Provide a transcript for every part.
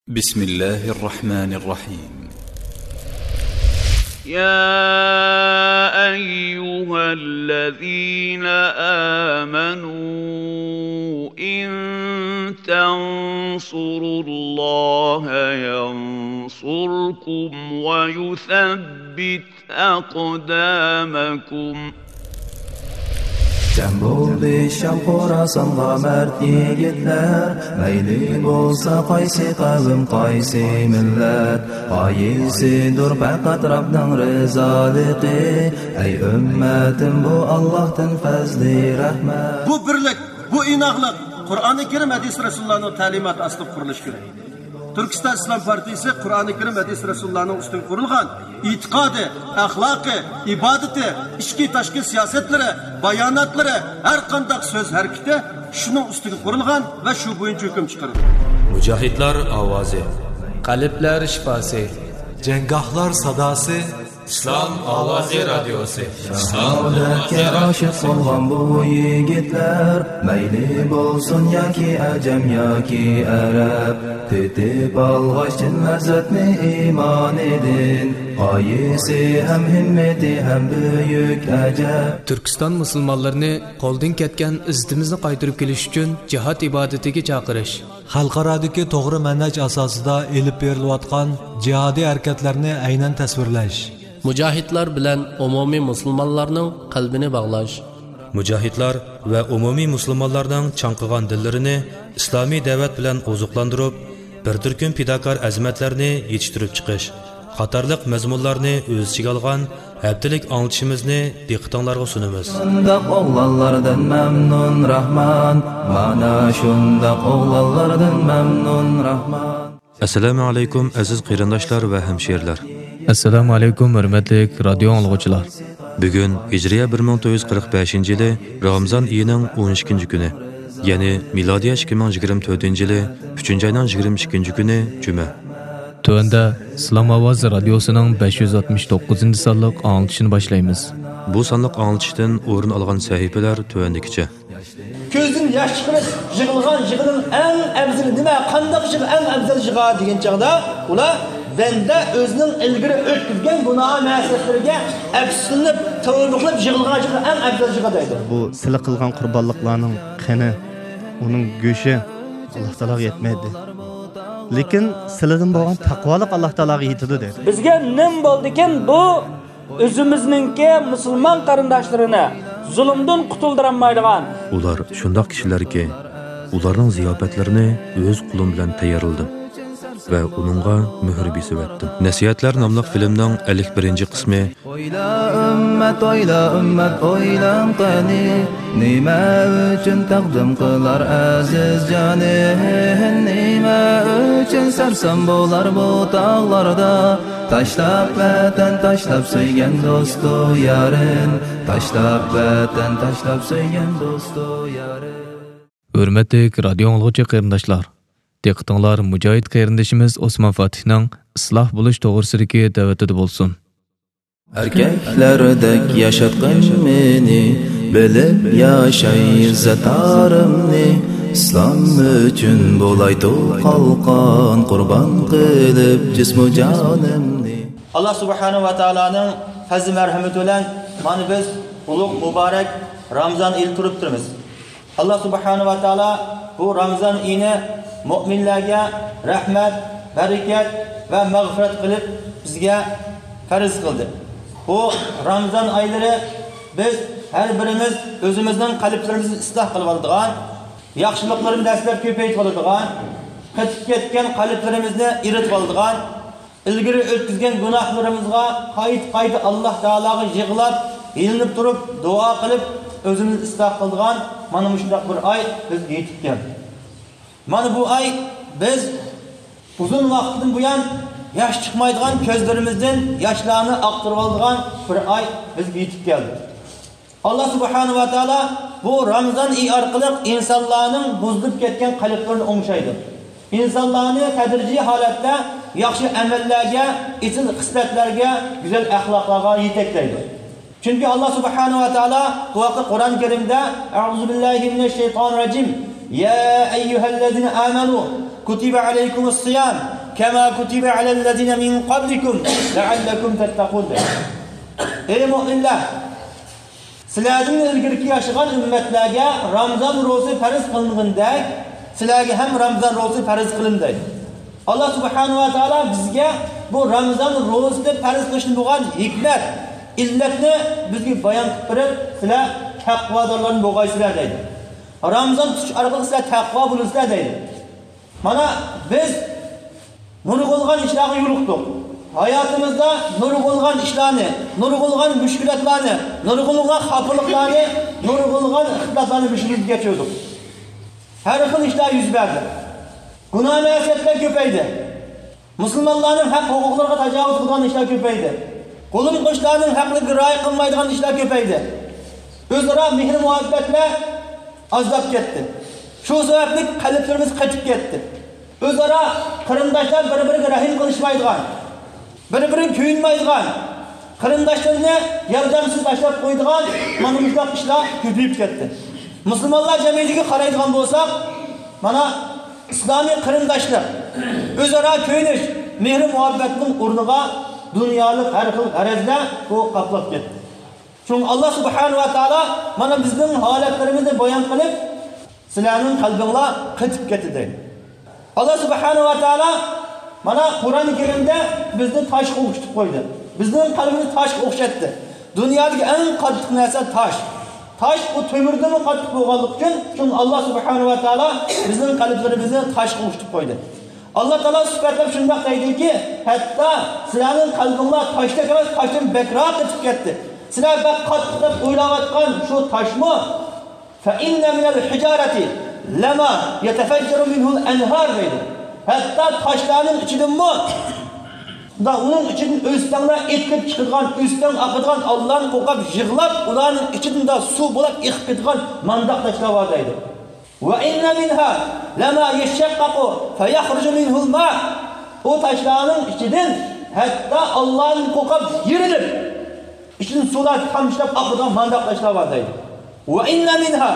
بسم الله الرحمن الرحيم. يا أيها الذين آمنوا إن تنصروا الله ينصركم ويثبت أقدامكم. Cem bo'ldi Sham Xorasanға mard yigitlar, mayli bo'lsa qaysi qavm qaysi millat, qaysidir faqat Rabbning rizoligi. Ey ummatim, bu Allohdan fazli rahmat. Bu birlik, bu inoqlik Qur'oni Karim hadis Rasulullohning ta'limoti asli qurilishi kerak. Turkiston Islom partiyasi Qur'oni Karim hadis Rasulullohning ustidan qurilgan e'tiqodi, axloqi, ibodati, ichki tashqi siyosatlari, bayonotlari, har qanday so'z harakati shuning ustiga qurilgan va shu bo'yicha hukm chiqarilgan. Mujohidlar ovozi, qalblar shifosi, janggohlar sadosi, Islom ovozi radiosi. Saodatga oshiq bo'lgan bu yigitlar, mayli bo'lsin yoki ajam yoki arab, tetib olg'achin lazzatni iymon edin, qaysi ham himmati ham buyuk ajab. Turkiston musulmonlarini qo'ldan ketgan izzatimizni qaytarib kelish uchun jihad ibodatiga chaqirish, xalqarodagi to'g'ri manhaj asosida elib berilayotgan jihodiy harakatlarni aynan tasvirlash, mujohidlar bilan umumiy musulmonlarning qalbini bog'lash, mujohidlar va umumiy musulmonlarning chanqigan dillarini islomiy da'vat bilan oziqlantirib, bir turkum fidokor azmatlarni yetishtirib chiqish qatorliq mazmunlarni o'z ichiga olgan haftalik anglitishimizni diqqatingizga sunamiz. Shundoq o'g'lonlardan mamnun Rahman, mana shundoq o'g'lonlardan mamnun Rahman. Assalomu alaykum aziz qarindoshlar va hamshirlar. Assalomu alaykum hurmatli radio anglovchilar. Bugun Hijriya 1945-yili Ramazon oyining 12-kuni, ya'ni milodiya 2024-yili 3-oyning 22-kuni juma. Tuanda Islom ovozi radiosining 569-sonliq anglitishini boshlaymiz. Bu sonliq anglitishdan o'rin olgan sahifalar tuandikicha. Ko'zdan yosh chiqarib yig'ilgan eng afzal nima, qanday yig'il eng afzal yig'i degan chaqda ular banda o'zining ilgari o'tkazgan gunoh ma'siyatlariga afsuslanib, tavba qilib yig'ilgan eng afzal yig'i deydi. Bu sila qilgan qurbonliklarning qani, uning go'shi Alloh taologa yetmaydi. Lekin siladan bo'lgan taqvolik Alloh taologa yetadi dedi. Bizga nim bo'ldikin bu o'zimizningki musulmon qarindoshlarini zulmdan qutuldiranmaydigan. Ular shundoq kishilarki, ularning ziyofatlarini o'z qo'lim bilan tayyorladim va uningga muhr besib Nasihatlar nomli filmning 51-qismi. Oyla ummat, oylan qani, nima uchun taqdim qilar aziz jonin, nima uchun sarson bo'lar bu tog'larda, tashlab vatan, tashlab suygan do'stu yarin, tashlab vatan, tashlab suygan do'stu yarin. Hurmatli radio anglovchi qarindoshlar, diqqatinglar mujohid qarindishimiz Osmon Fatihning isloh bo'lish to'g'risidagi da'vatida bo'lsin. Erkaklardek yaşatqin meni, bilib yaşay izzatarimni, İslam üçün bo'laydi qalqon, qurban qilib jismu jonimni. Allah subhanahu va taolaning fazl marhamati bilan mana biz ulug' muborak Ramazon oyini turib turibmiz. Allah subhanahu va taolo bu Ramazon oyini mu'minlarga rahmat, barakat va mag'firat qilib bizga farz qildi. Bu Ramazon oylari biz har birimiz o'zimizning qalblarimizni isloh qilib oladigan, yaxshiliklarni dastlab ko'paytirib oladigan, qatib ketgan qalblarimizni iritib oladigan, ilgari o'tkazgan gunohlarimizga qayta Alloh taologa yig'lab, yilinib turib, duo qilib o'zimizni isloh qiladigan mana shunday bir oy biz yetib keldi. Mana bu ay biz uzun vaqtdan buyon yosh chiqmaydigan ko'zlarimizdan yoshlarni aqtirib oladigan bir ay bizga yetib keldi. Allah subhanahu va taolo bu Ramazon oyi orqali insonlarning buzilib ketgan qalblarini o'ngshaydi. İnsanlarni tadrijiy holatda yaxshi amallarga, isil xislatlarga, go'zal axloqlarga yetaklaydi. Chunki Allah subhanahu va taolo bu vaqt Qur'on Karimda A'udhu billahi minash shaytonir rajim. Ya ayyuhallazina amanu kutiba alaykumus siyam kema kutiba alellezine min qablikum la'allakum tattaqun. Ey mu'minlar, sizlarning ilgirki yashagan ummatlarga Ramazon ro'zi farz qilingandek, sizlarga ham Ramazon ro'zi farz qilindi. Allah subhanahu va taolo bizga bu Ramazon ro'zini farz qilishni bo'lgan hikmat, illatni bizga bayon qilib berib, sizlar taqvodorlar bo'lgaysizlar deydi. Ramazon tutish orqali sizlar taqvo bo'lasizlar deydi. Mana biz nurg'ulg'an ishlarga yo'liqdik. Hayotimizda nurg'ulg'an ishlarni, nurg'ulg'an mushkulotlarni, nurg'ulg'an xafaliklarni, nurg'ulg'an ixtiloflarni bishimizga kechirdik. Har xil ishlar yuz berdi. Gunoh ma'siyatlar ko'paydi. Musulmonlarning haq huquqlariga tajovuz qilgan ishlar ko'paydi. Qo'lim qo'shlarning haqligiga rioya qilmaydigan ishlar ko'paydi. O'zaro mehr muhabbatlar azlab ketdi. Shu sababli qalblarimiz qatib ketdi. O'zaro qarindoshlar bir-biriga rahim qilishmaydigan, bir-biriga kuyinmaydigan, qarindoshlarni yordamsiz tashlab qo'ydigan mana bunday ishlar ko'payib ketdi. Musulmonlar jamiyatiga qaraydigan bo'lsak, mana islomiy qarindoshlik, o'zaro kuyinish, mehr muhabbatning o'rniga dunyolik har xil g'arazlar bu qaplab ketdi. Çünkü Allah subhanahu wa taala mana bizning holatlarimizni bayon qilib, sizlarning qalbinglar qitib ketdi. Allah subhanahu wa taala mana Qur'oni Karimda bizni toshga o'xshatib qo'ydi. Bizning qalbimizni toshga o'xshatdi. Dunyodagi eng qattiq narsa tosh. Tosh u temirdan qattiq bo'lganligi uchun, çünkü Allah subhanahu wa taala bizning qalblarimizni toshga o'xshatib qo'ydi. Allah Taala sifatlab shunday deydiki, hatto sizlarning qalbinglar toshda emas, toshdan bekroq qitib ketdi. Sizlar bak qattiq o'ylayotgan shu toshmi? Fa inna min al-hijarati lama yatafajjaru minhu al-anhar deydi. Hatto toshlarning ichidanmi? Da uning ichidan o'stamlar etkib chiqadigan, o'stam oqadigan Allohning qo'qab yig'lab, ularning ichidan suv bo'lib eqib ketgan mandaq toshlar bor deydi. Wa inna minha lama yashaqqaqu fayakhruju minhu al-ma. O toshlarning ichidan hatto Allohning qo'qab yirilib İçin sular kamçılap akıdan mandak taşlar var deydi. Ve inna minha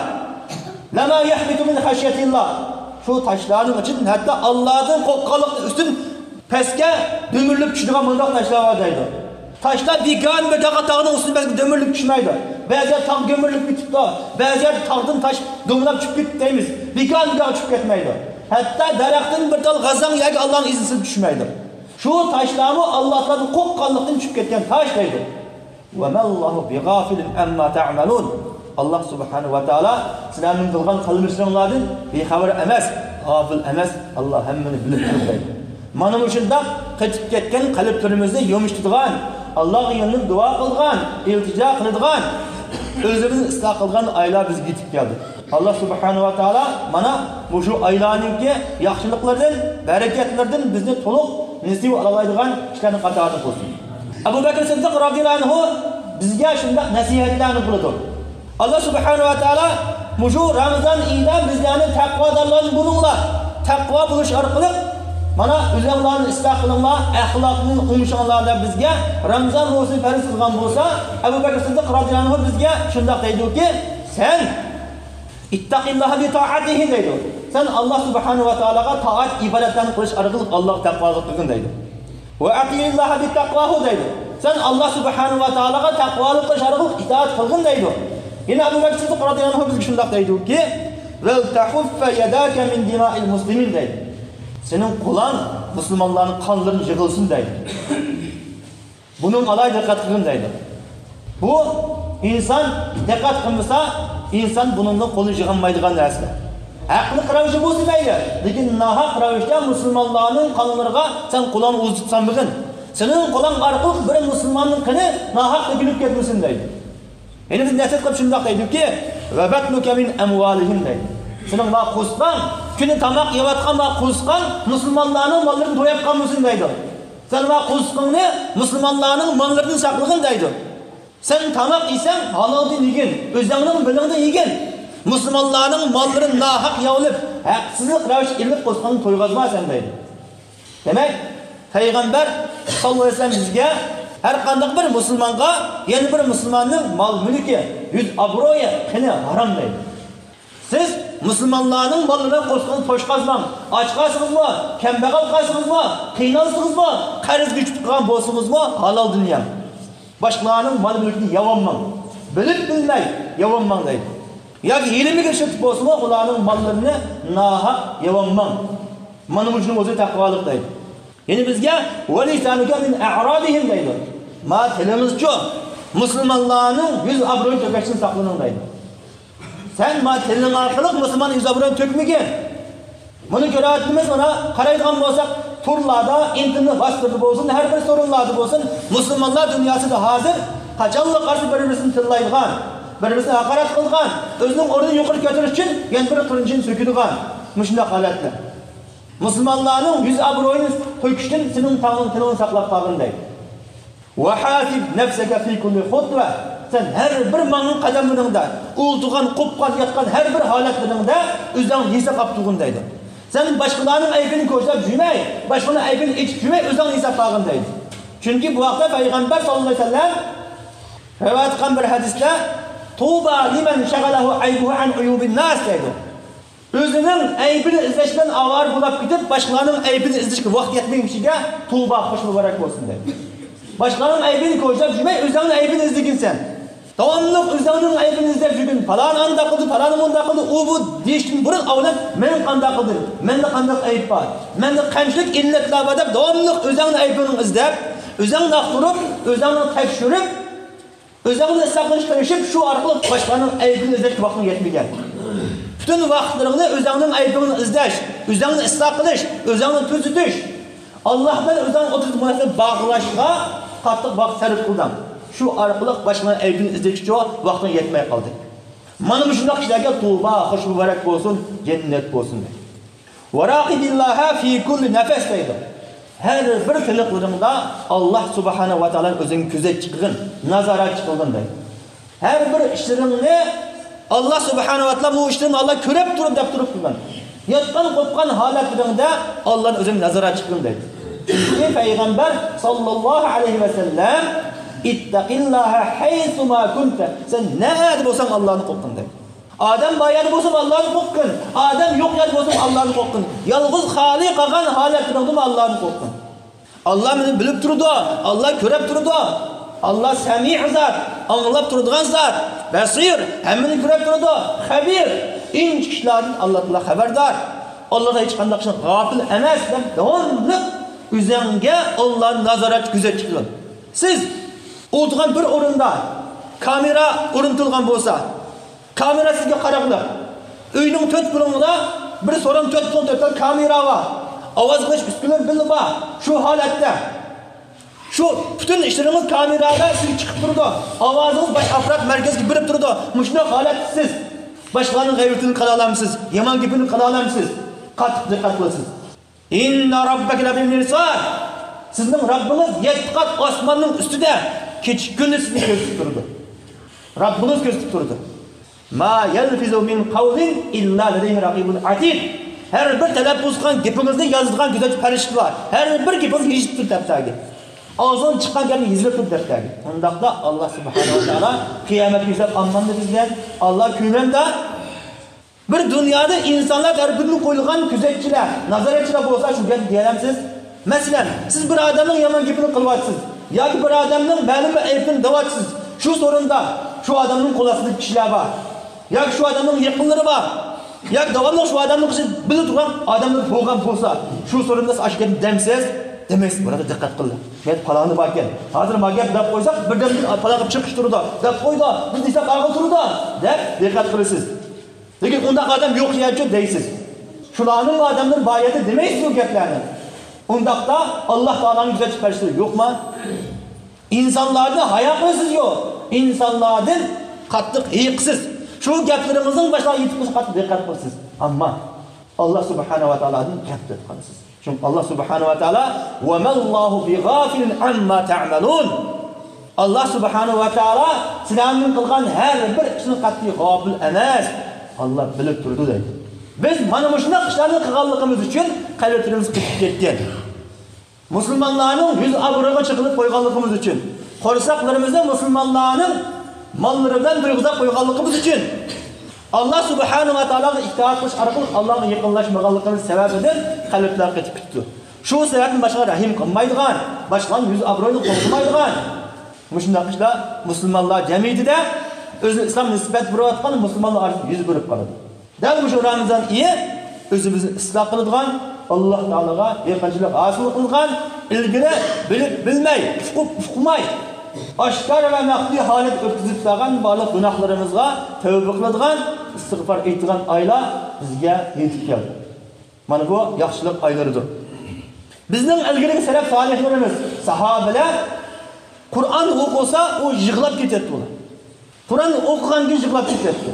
lama yahbitu min haşyetillah. Şu taşların için hatta Allah'ın kokkalık üstün peske dömürlüp düştüğü mandak taşlar var deydi. Taşlar bir gan ve dağatağının üstüne dömürlüp düşmeydi. Bazı tağ gömürlüp bitip de, bazı tağdın taş domlap çıkıp gittiğimiz. Bir gan bir daha çıkıp gitmeydi. Hatta daraktan bir tal gazan yaki Allah'ın izinsiz düşmeydi. Şu taşlarımı Allah'ın kokkalıktan çıkıp gitken taş deydi. وَمَا اللّٰهُ بِغَافِلٍ اَمَّا تَعْمَلُونَ. Allah subhanahu wa ta'ala sizlerinin kılgan kılmışlarından bir haber emez, gafil emez. Allah hemmini bilip durmaydı. Manım uçunda kıtıp ketken kalplerimizde yumuştuğan, Allah'ın yanına dua kılgan, iltica kıldıgan, özümüzü ıslah kılgan aylar biz gitip geldik. Allah subhanahu wa ta'ala mana bu şu aylarınki yaxşılıklardan, bereketlerden bizni toluk nisib alalaydıgan işlerini qatarını koysun. Abu Bakr Siddiq radhiyallahu anhu bizga shunda nasihatlarni qildi. Allah subhanahu va taolo mushu Ramazon oyida bizlarni taqvodorlarni bo'linglar. Taqvo bo'lish orqali mana o'zinglarni isloh qilinglar, axloqni o'ngishinglar deb bizga Ramazon ro'zasi farz qilgan bo'lsa, Abu Bakr Siddiq radhiyallahu anhu bizga shunda deydiki, sen ittaqillaha bi ta'atihi deydi. Sen Allah subhanahu va taologa toat ibodatlarni qilish orqali Alloh taqvoga qilgin deydi. Ve atiyillaha bi taqvahu deydi. Sen Allah subhanahu wa ta'alaga taqvolik qilish orqali itoat qilgin deydi. Yine Abu Bakr Siddiq radhiyallahu anhu bizga shunday deydiki, "Vel tahuffa yadaka min dima'il muslimin" deydi. Senin qo'ling musulmonlarning qonlarini yig'ilsin deydi. Bunun alay diqqat qilgin deydi. Bu inson diqqat qilmasa, inson bununla qo'li yig'ilmaydigan narsa. Aqli ravishda bo'lsa mayli, lekin nahaq ravishda musulmonlarning qonlariga sen qo'lni uzitsan bugün. Sening qo'ling orqali bir musulmonning qini nahaq to'kilib ketmasin deydi. Endi biz nasihat qilib shunday deydiki, "Va batnuka min amwalihim" deydi. Sening va qo'sqan, kuni tamoq yeyotgan va qo'sqan musulmonlarning mollarini to'yib qolmasin deydi. Sen va qo'sqinni musulmonlarning mollarini saqlagin deydi. Sen tamoq yesang haloldan yegin, o'zingning bilingdan yegin. Müslümanların mallarını nahaq yavlib, haksızlık ravish ilib qo'sqanni to'yg'azmasan deydi. Demek, Peygamber sallallahu aleyhi ve sellem bizga har qanday bir musulmonga, yana bir musulmonning mol mulki, yüz obro'yi qini harom deydi. Siz Müslümanların malına qo'shgan to'shqazman, ochqasingizmi, kambag'al qaysingizmi, qiynalsingizmi, qarz güç tutgan bo'lsingizmi, halol dunyo. Boshqalarning mol mulkini yavanmang. Bilib bilmay yavanmang deydi. Yoki ilmiga shirk bo'lsa, ularning mollarini nohaq yavanmang. Mana bu o'zi taqvolik deydi. Ya'ni bizga valisanuka min a'radihim deydi. Ma tilimizchi musulmonlarning yüz obro'ni to'kishdan saqlaning deydi. Sen ma tilin orqali musulmon yüz obro'ni to'kmagan. Buni ko'ryapmiz, mana qaraydigan bo'lsak, turlarda, internet vasitasi bo'lsin, har bir sorunlarda bo'lsin, musulmonlar dunyosida hozir qachonlar qarshi bir-birini tillaydigan, bir-birini haqorat qilgan, o'zining o'rnini yuqori ko'tarish uchun yana bir qilinchin so'kadigan mushunday holatlar. Musulmonlarning yüz obro'yini to'kishdan sening tog'ing tilini saqlab qolgin deydi. Wa hasib nafsaka fi kulli khutwa. Sen her bir ma'nun qadamingda, o'ltirgan, qo'pqan yotgan har bir holatlaringda o'zing hisob qilib turgin deydi. Sen boshqalarning aybini ko'rsatib yurmay, boshqalarning aybini ichib yurmay o'zing hisob qilgin deydi. Chunki bu vaqtda payg'ambar sollallohu alayhi vasallam rivoyat qilgan bir hadisda Tuba liman shagalahu aybuhu an uyubin nas deydi. O'zining aybini izlashdan avar bo'lib ketib, boshqalarning aybini izlashga vaqt yetmaymishiga Tuba xush muborak bo'lsin deydi. Boshqalarning aybini ko'rsatib yurmay, o'zing aybini izlagin sen. Davomli o'zingning aybini izlab yurgin. Falon anda qildi, falon bunda qildi, u bu deyishdan burun avlat men qanday qildim? Menda qanday ayb bor? Menda qanchalik illatlar bor deb davomli o'zingning aybini izlab, o'zingni aqtirib, o'zingni tekshirib, o'zingni saqlashtirib, shu orqali boshqalarning aybini izlash vaqting yetmagan. Bütün vaqtlaringni o'zingning aybini izlash, o'zingni isloh qilish, o'zingni tuzitish, Allohdan o'zing o'tirib munosib bog'lashga qattiq vaqt sarf qildim. Shu orqali boshqalarning aybini izlash uchun vaqtim yetmay qoldi. Mana bu shunday kishilarga tavba, xush muborak bo'lsin, jannat bo'lsin. Va raqibillaha fi kulli nafas deydi. Her bir tiliqlaringda Alloh subhanahu va taolo o'zing kuzatib qilgin, nazorat qilgin deydi. Her bir ishlaringni Allah subhanahu wa taala bu işlerini Allah ko'rib turib deb turib qilgan. Yotgan qo'pqan holatlaringda Allohning o'zing nazorat qilgin deydi. Chunki payg'ambar sallallohu alayhi va sallam ittaqillaha haythu ma kunta. Sen nada bo'lsang Allohni qo'rqin deydi. Odam boyar bo'lsa Allohni qo'rqin. Odam yo'q yer bo'lsa Allohni qo'rqin. Yolg'iz xoli qolgan holatlaringda Allohni qo'rqin. Alloh meni bilib turdi, Alloh ko'rib turdi. Allah sami' zat, anglab turadigan zat, basir, hammani ko'rib turadi, xabir. Inch kishilardan Alloh taolo xabardor. Allohda hech qanday kishi g'ofil emas deb davomli o'zingga Allohning nazorat kuzatib qilin. Siz o'tirgan bir o'rinda kamera o'rnatilgan bo'lsa, kamera sizga qaraqlar. Uyning to'rt burunida bir so'ram to'rt kamera bor. Ovoz qilish ustidan bilib bor. Shu holatda şu bütün işlerimiz kamerada siz çıkıp durdu. Avazınız baş afrat merkezge birip durdu. Muşuna halat siz. Başkalarının gayretini kalalamsız. Yaman gibini kalalamsız. Katık dikkat kılasınız. İnna rabbeke lebil mirsad. Sizin Rabbiniz 7 kat osmanın üstüde. Keçik günü sizi gözlük durdu. Rabbiniz gözlük durdu. Ma yelfizu min kavlin illa ledeyhi rakibun atid. Her bir telefonunuzdan gipinizde yazılgan güzel perişki var. Her bir gipiniz hiç bir tepsagi. Ağzından çıkan gelini izlep tut dertlerdi. Ondakta Allah subhanahu wa ta'ala kıyamet güzel anlandı bizler. Allah küymende bir dünyada insanlar tarafından koyulgan küzetçiler, nazaretçiler olsa şu gelip diyelim siz. Mesela siz bir adamın yaman gibini kılvatsız. Ya ki bir adamın belli bir eyfini davatsız. Şu sorunda şu adamın kolasılık kişiler var. Ya ki şu adamın yakınları var. Ya ki devamlı şu adamın kişi bilir duran adamın boğan olsa. Şu sorunda aşkın demsiz. Demek burada dikkat kılın. Ben falanı bakın. Hazır magiyat dap koysak birden bir falanı çıkış durdu. Dap koydu. Biz ise kargı durdu. Dep dikkat kılısınız. Lekin onda adam yok yerçi deysiz. Şulanın adamların bayatı demeyiz bu geplerini. Ondakta Allah Teala'nın güzel çıkarışları yok mu? İnsanlarda hayaklırsız yok. İnsanlardan katlık hıyıksız. Şu geplerimizin başına yetmiş katlı dikkat kılısınız. Ama Allah Subhanahu wa Ta'ala'nın gepleri kılısınız. Çünkü Allah Subhanahu wa Ta'ala وَمَا اللّٰهُ بِغَافِلٍ عَمَّا تَعْمَلُونَ Allah Subhanahu wa Ta'ala silahının kılgan her bir kişinin katlı gafil emas. Allah bilip durdu dedi. Biz mana şuna kışlarını kıgallıkımız için kalbetlerimiz kıtıp ketken. Müslümanların yüz abırığa çıkılıp koyganlığımız için. Korsaklarımızda Müslümanların mallarından duyguzak koyganlığımız için. Allah subhanahu va taologa itoat qilish orqali Allohga yaqinlashmaganligimiz sababidan qalblar ketib ketdi. Shu sababdan boshqa rahim qilmaydigan, boshqaning yuz obro'yini qo'ymaydigan mushundaq ishlar musulmonlar jamiyatida o'zini islom nisbat berayotgan musulmonlar orasida yuz berib qoladi. Dal shu Ramazon oyi o'zimizni isloh qiladigan, Alloh taologa yaqinchilik hosil qilgan, ilgari bilib bilmay, uqmay oshkor va maxfiy holat o'tkazib turgan barliq gunohlarimizga tavba qiladigan, istig'for aytgan oylar bizga yetib keldi. Mana bu yaxshilik oylaridir. Bizning ilgari salaf solihlarimiz, sahobalar Qur'on o'qisa, u yig'lab ketadi ular. Qur'on o'qiganga yig'lab ketadi.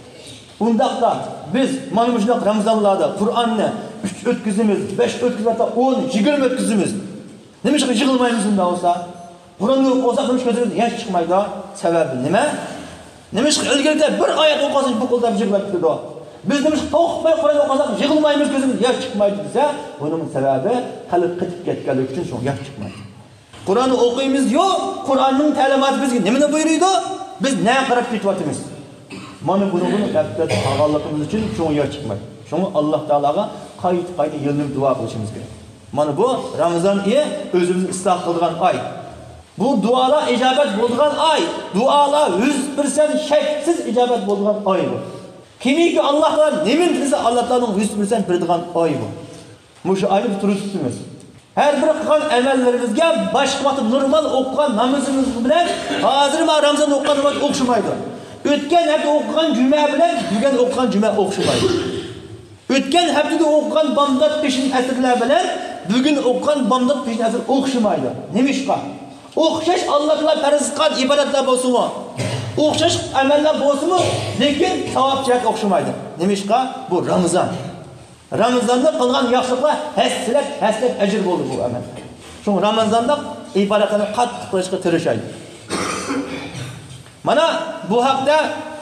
Undaqda biz mana bu shunday Ramazonlarda Qur'onni 3 o'tkazimiz, 5 o'tkazimiz, 10, 20 o'tkazimiz. Nima uchun yig'ilmaymiz unda bo'lsa? Qur'onni o'qisa, nima ko'zimiz yosh chiqmaydi? Sababi nima? Nima uchun ilgarida bir oyat o'qasak bu qo'lda yig'lab ketadi? Biz nima uchun to'xtmay Qur'on o'qasak yig'ilmaymiz, ko'zimiz yosh chiqmaydi desa, buning sababi qalb qitib ketganligi uchun shu yosh chiqmaydi. Qur'onni o'qiymiz, yo'q, Qur'onning ta'limoti bizga nimani buyuruydi? Biz ne qarab ketyapmiz? Mana buni gapda qolganligimiz uchun shu yosh chiqmaydi. Shuni Alloh taolaga qayta yo'llanib duo qilishimiz kerak. Mana bu Ramazon oyi o'zimizni isloh qilgan oy. Bu duolar ijobat bo'lgan oy. Duolar 100% shaksiz ijobat bo'lgan oy bu. Kimiki Alloh taolo nima desa Alloh taoloning 100% beradigan oy bu. Mushu oyni turibmiz. Her bir qilgan amallarimizga boshqa vaqt normal o'qigan namozimiz bilan hozir Ramazon o'qigan namoz o'xshamaydi. O'tgan hafta o'qigan juma bilan bugun o'qigan juma o'xshamaydi. O'tgan haftada o'qigan bomdod peshin asrlar bilan bugun o'qigan bomdod peshin asr o'xshamaydi. Nima ishqa? O'xshash Allohlar farz qilgan ibodatlar bo'lsa-mu, o'xshash amallar bo'lsa-mu, lekin savob jihat o'xshamaydi. Nima ishqa? Bu Ramazon. Ramazonda qilgan yaxshiliklar haslat ajr bo'ldi bu amal. Shu Ramazonda ibodatlarni qattiq qilishga tirishaydi. Mana bu haqda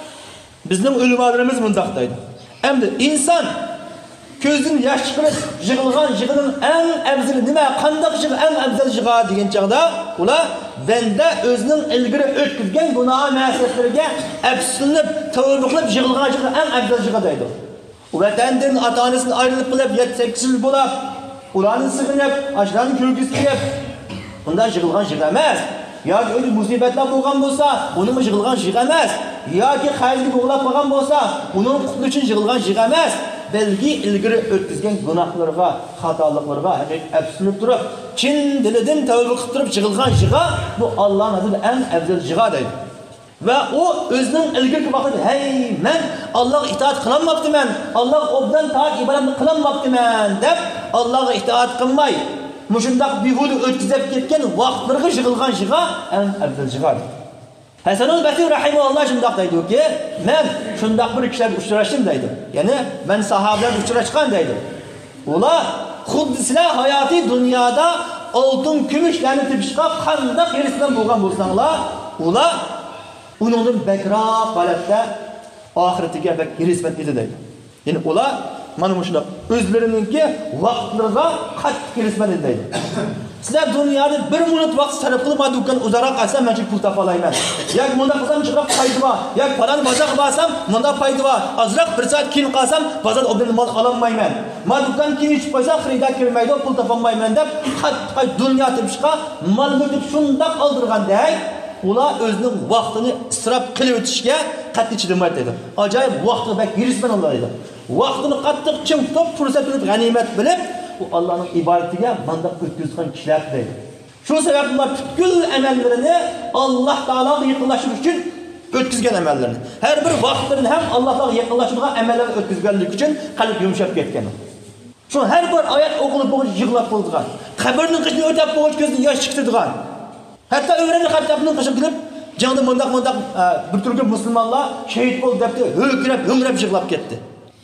bizning ulamolarimiz bunday deydi. Endi inson ko'zini yosh chiqarib yig'ilgan eng afzali nima? Qanday yig'il eng afzal yig'a degan chaqda ular banda o'zining ilgari o'tkazgan gunoh ma'siyatlariga afsuslanib, tavba qilib yig'ilgan eng afzal yig'a deydi. Vatandan ota-onasidan ayrilib qilib 7-8 yil bo'lib, ularni sig'inib, ajrani ko'rgisi kelib, bundan yig'ilgan yig'a emas. Yoki o'zi musibatlar bo'lgan bo'lsa, uning yig'ilgan yig'a emas. Yoki xayrli bo'g'lab qolgan bo'lsa, uning qutli uchun yig'ilgan yig'a emas. Balki ilgari o'tkazgan gunohlarga, xatoliklarga haqiqat afsuslanib turib, chin dilidan tavba qilib turib yig'ilgan yig'a bu Allohning nazarida eng afzal yig'a deydi. Ve o özünün ilgili vakti, hey men Allah'a itaat kılanmaptım, Allah obdan taat ibadatını kılanmaptım dep Allah'a itaat kılmay. Muşundak bihudu ötkizip ketken vaktlarına yığılgan yığa en afzal yığa. Hasan-ul Basri rahimahullah şundak deydi ki, men şundak bir kişilerle uçuraştım deydi. Yani ben sahabelerle uçuraşkan deydi. Ular Kuddisiler hayati dünyada altın, gümüşlerini tepişka kandak yerisinden bulgan bulsanlar, ular Ununun bekrak halatda ahiretiga bek hizmet edi deydi. Yani ular mana shunday o'zlarininki vaqtlarga qattiq hizmet edi deydi. Sizlar dunyoda 1 minut vaqt sarf qilib madukkan uzaroq qilsam men pul topa olmayman. Yoki bunda qilsam chiqib foyda bor. Yoki falan bozor qilsam bunda foyda bor. Azroq 1 soat keyin qilsam bozor obdan mol ololmayman. Madukkan keyin chiqib qo'ysa xaridor kirmaydi, pul topa olmayman deb qattiq dunyo tepishqa molni deb shundoq oldirganday ular o'zining vaqtini isrof qilib o'tishga qat'iy chidamaydi dedi. Ajoyib vaqtni bak yirisman Alloh dedi. Vaqtini qattiq chim tutib, fursat bilib, g'animat bilib, u Allohning ibodatiga banda o'tkazgan kishilar deydi. Shu sababli ular butkul amallarini Alloh taologa yaqinlashish uchun o'tkazgan amallarini. Har bir vaqtlarini ham Allohga yaqinlashishga amallarni o'tkazganlik uchun qalb yumshab ketgan. Shu har bir oyat o'qilib bo'lib yig'lab bo'lgan. Qabrning qishini o'tab bo'lib ko'zni yosh chiqtirgan. Hatta öğrenci Hattab'ın kışıp gidip canlı mındak bir türlü Müslümanlar şehit oldu depti, hümrep yığılap gitti.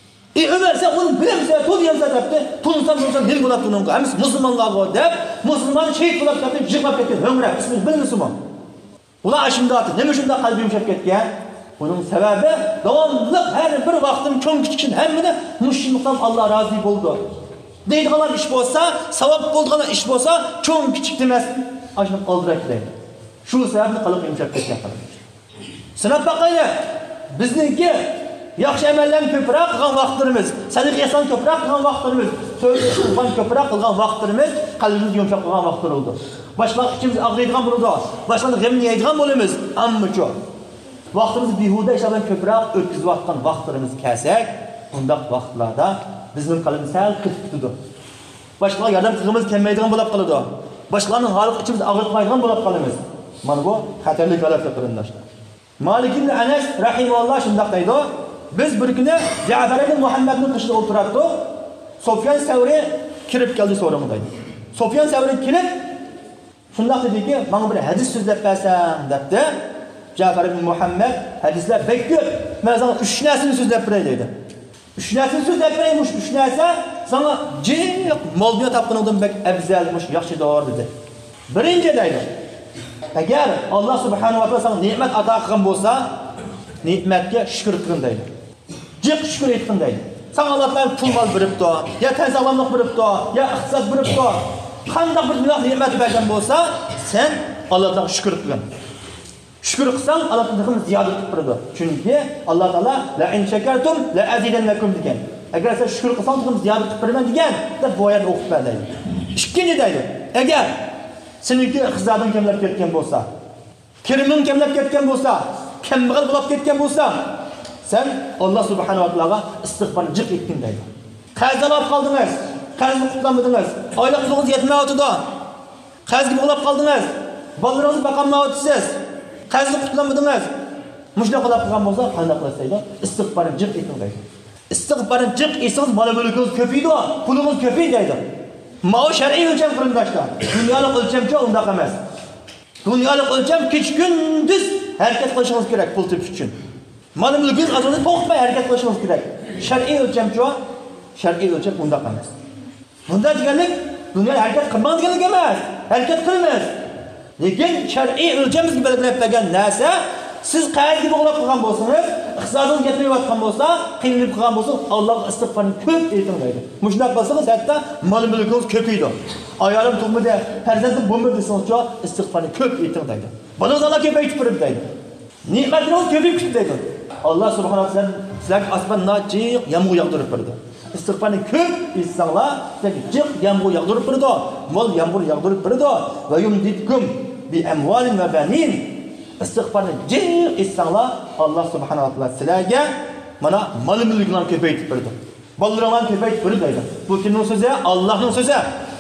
Ömer sen onu bilemse, tuz yansa depti, tunsan nil bulap tununga. Hemis Müslümanlar o dep, Müslüman şehit bulap depti, yığılap gitti, hümrep. İsminiz bilin Müslüman. Ulan aşımda atı, ne mişinde kalbi yumuşap gitti ya? Bunun sebebi, devamlılık her bir vaktin çok küçükün hemmine müşrimlikten Allah razı oldu. Deydiğalar iş olsa, savap olduğuna iş olsa çok küçük demez. Aşın aldırak deydi. Şu sebeple kalıp yumuşak ketken kalır. Sınıf bakayla bizninki yaxshi amallarni ko'proq qilgan vaqtlarimiz, sadiqa ehson ko'proq qilgan vaqtlarimiz, so'zli qilgan ko'proq qilgan vaqtlarimiz qalbimiz yumshoq qilgan vaqtlar bo'ldi. Boshqa ichimiz og'riydigan bo'ldi. Boshqa g'amni yeydigan bo'lamiz. Ammo-chu vaqtimizni behuda ishlardan ko'proq o'tkazayotgan vaqtlarimiz kelsak, undaq vaqtlarda bizning qalbimiz sal qitib boshqalarga yordam qilishimiz kelmaydigan bo'lib qoladi. Boshqalarning holiga ichimiz og'ritmaydigan bo'lib qolamiz. Mana bu xatarli holatlar qarindoshlar. Malik ibn Anas rahimahulloh shunday deydi: biz bir kuni Ja'far ibn Muhammadning qishida o'tirardik. Sufyan Savri kirib keldi so'rag'i deydi. Sufyan Savri kelib shunday dediki, "Menga bir hadis so'zlab bersang" debdi. Ja'far ibn Muhammad hadislar bek ko'p. Men sana 3 narsani so'zlab beray dedi. 3 narsani so'zlab beraymish, 3 narsa sana jiq mol-dunyo topganingdan bek afzalmish, yaxshidir dedi. Birinchi deydi: agar Alloh subhanahu va taolo sana ne'mat ato qilgan bo'lsa, ne'matga shukr qilin deydi. Jiq shukr etqin deydi. Sana Alloh taolo pul mol beribdi, ya tan sog'lomlik beribdi, ya iqtisod beribdi. Qanday bir ne'mat bergan bo'lsa, sen Alloh taolo shukr qilin. Shukr qilsang Alloh taolo ziyoda qilib beradi. Chunki Alloh taolo la in shakartum la azidannakum degan. Agar siz shukr qilsangiz ziyoda qilib beraman degan deb bu oyatni o'qib berdi. Ikkinchi deydi: agar seniki iqtisoding kamlab ketgan bo'lsa, kiriming kamlab ketgan bo'lsa, kambag'al bo'lib ketgan bo'lsa, sen Alloh subhanahu va taologa istig'forni jiq etgin deydi. Qarz olib qoldingiz, qarzni qutlamadingiz, oila qulingiz yetmayotdi, qarzga bog'lab qoldingiz, bolalaringizni boqolmayapsiz, qarzni qutlamadingiz. Mushna qilib qolgan bo'lsa, qanday qilasiz deydi? Istig'forni jiq etgin deydi. Istig'forni jiq etsangiz, mol mulkingiz ko'paydi, pulingiz ko'paydi deydi. Mao shar'iy o'lcham qarindoshlar. Dunyolik o'lchamcha undaq emas. Dunyolik o'lcham kech-kunduz harakat qilishingiz kerak pul tepish uchun. Mol mulkingiz azonda to'xtamay harakat qilishingiz kerak. Shar'iy o'lchamcha, shar'iy o'lcham undaq emas. Bunda deganlik dunyoda harakat qilmaydiganlik emas. Harakat qilamiz. Lekin shar'iy o'lchamizga belgilab bergan narsa, siz qarzga bog'lab qolgan bo'lsangiz, iqtisodingiz yetmayotgan bo'lsa, qiynalib qolgan bo'lsa, Alloh istig'forni ko'p aytinglaydi. Mushunday qilsangiz, hatto mol mulkingiz ko'paydi. Ayolim tug'madi, farzandim bo'lmadi desangiz, istig'forni ko'p aytinglaydi. Bolangiz Alloh ko'paytib beradi deydi. Ne'matingiz ko'payib ketdi deydi. Alloh subhanahu va taolo sizlarga osmondan jiq yomg'ir yog'dirib berdi. Istig'forni ko'p etsanglar, sizlarga jiq yomg'ir yog'dirib berdi. Mol yomg'ir yog'dirib berdi. Va yumditkum bi amwalin va banin. Istig'forni jiq etsanglar, Alloh subhanahu va taolo sizlarga mana mol mulklarni ko'paytib berdi. Bolalaringizni ko'paytib berdi deydi. Bu kimning so'zi? Allohning so'zi.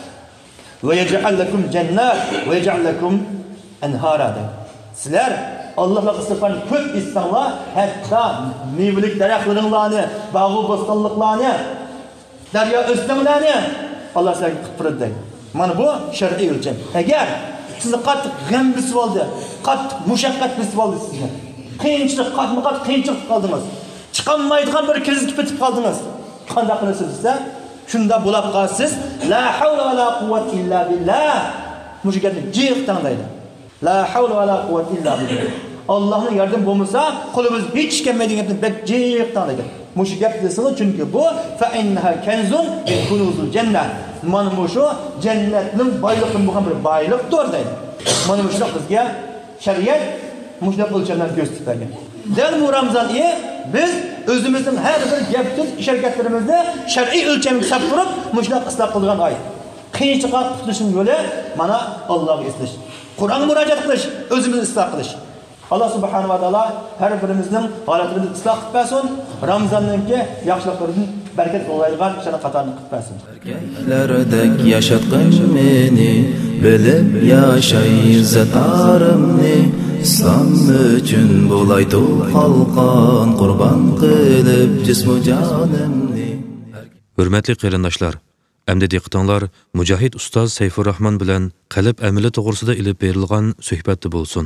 Va yaj'al lakum jannat va yaj'al lakum anhara. Sizlar Allohga istig'forni ko'p etsanglar, hatto mevalik daraxtlaringlarni, bog'u bo'stonliqlarni, daryo o'stinlarni Alloh sizlarga qilib beradi deydi. Mana bu shar'iy o'lcham. Agar sizni qattiq g'am bisib oldi, qattiq mushaqqat bisib oldi sizni. Qiyinchilik, qatma-qat qiyinchilik qoldingiz. Chiqolmaydigan bir krizga bitib qoldingiz. Qanday qilasiz desa, shunda bo'lib qolasiz. La havla va la quvvat illa billah. Mushakatni jiqdan deydi. La havla va la quvvat illa billah. Allohning yordam bo'lmasa, qo'limiz hech kelmaydigan gapni bek jiqdan deydi. Mushak desini chunki bu fa innaha kanzun min kunuzul jannah. Mana bu shu jannatning boyliqdan bo'lgan bir boyliqdir deydi. Mana bu bizga shariat mushaq o'lchamdan ko'rsatgan. Dal bu Ramazon oyi biz o'zimizning har bir gap-so'z, ish-harakatlarimizni shar'iy o'lchamga solib turib, mushaq isloh qilgan oy. Qiyinchilikqa qutulishning yo'li mana Allohga eslash. Qur'onga murojaat qilish, o'zimizni isloh qilish. Alloh subhanahu va taolo har birimizning holatimizni isloh qilib bersin. Ramazonninki yaxshiliklardan barakat o'g'laydigan ishlarni qatorni qilib bersin. Erkeklardek yaşatqın meni, bilib yaşay izzatarimni, İslam üçün bulay qalqan, qurban qilib jismu jonimni. Hürmetli qarindoshlar, endi diqqatinglar Mujohid ustoz Sayfurrahmon bilan qalb amali to'g'risida ilib berilgan suhbatda bo'lsin.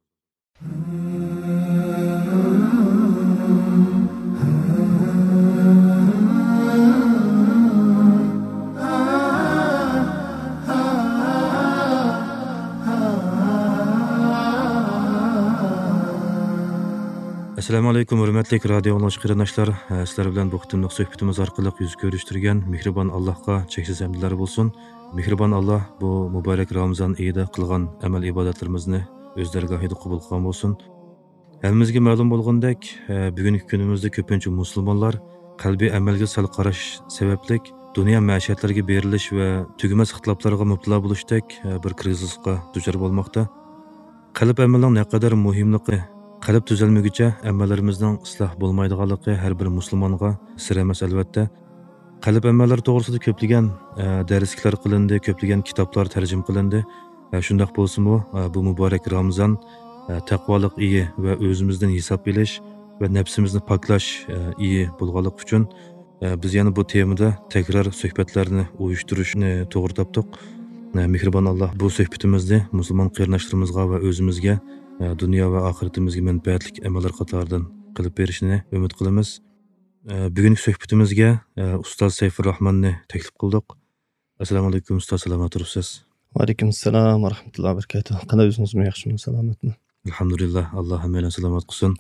Assalamu alaykum hurmatli radio qarindoshlar. Sizlar bilan bu qitimliq suhbatimiz orqali yuz ko'rishtirgan mehribon Allohga cheksiz hamdlar bo'lsin. Mehribon Alloh bu muborak Ramazon oyida qilgan amal ibodatlarimizni o'z dargohida qabul qilgan bo'lsin. Hammamizga ma'lum bo'lgandek, bugungi kunimizda ko'pincha musulmonlar qalbiy amalga sal qarash sababli dunyo ma'ishatlariga berilish va tugamas ixtiloflarga mubtalo bo'lishdek bir krizisga duchor bo'lmoqda. Qalb amalning naqadar muhimligi, qalb tuzalmaguncha amallarimizning isloh bo'lmaydiganligi har bir musulmonga sir emas albatta. Qalb amallari to'g'risida ko'plagan darsliklar qilindi, ko'plagan kitoblar tarjim qilindi. Shundoq bo'lsa-mu, bu muborak Ramazon taqvolik iyi va o'zimizdan hisob berish va nafsimizni poklash iyi bo'lganlik uchun biz yana bu temada takrar suhbatlarni uyushtirishni to'g'ri topdik. Mehribon Alloh bu suhbatimizni musulmon qarindoshlarimizga va o'zimizga dunyo va oxiratimizga manfaatli amallar qatoridan qilib berishini umid qilamiz. Bugungi suhbatimizga ustoz Sayfur Rahmonni taklif qildik. Assalomu alaykum ustoz, salomat turibsiz? Va alaykum assalom va rahmatullohi va barakatuh. Qanday o'zingizmi, yaxshimi, salomatmi? Alhamdulillah, Alloh hammani salomat qilsin.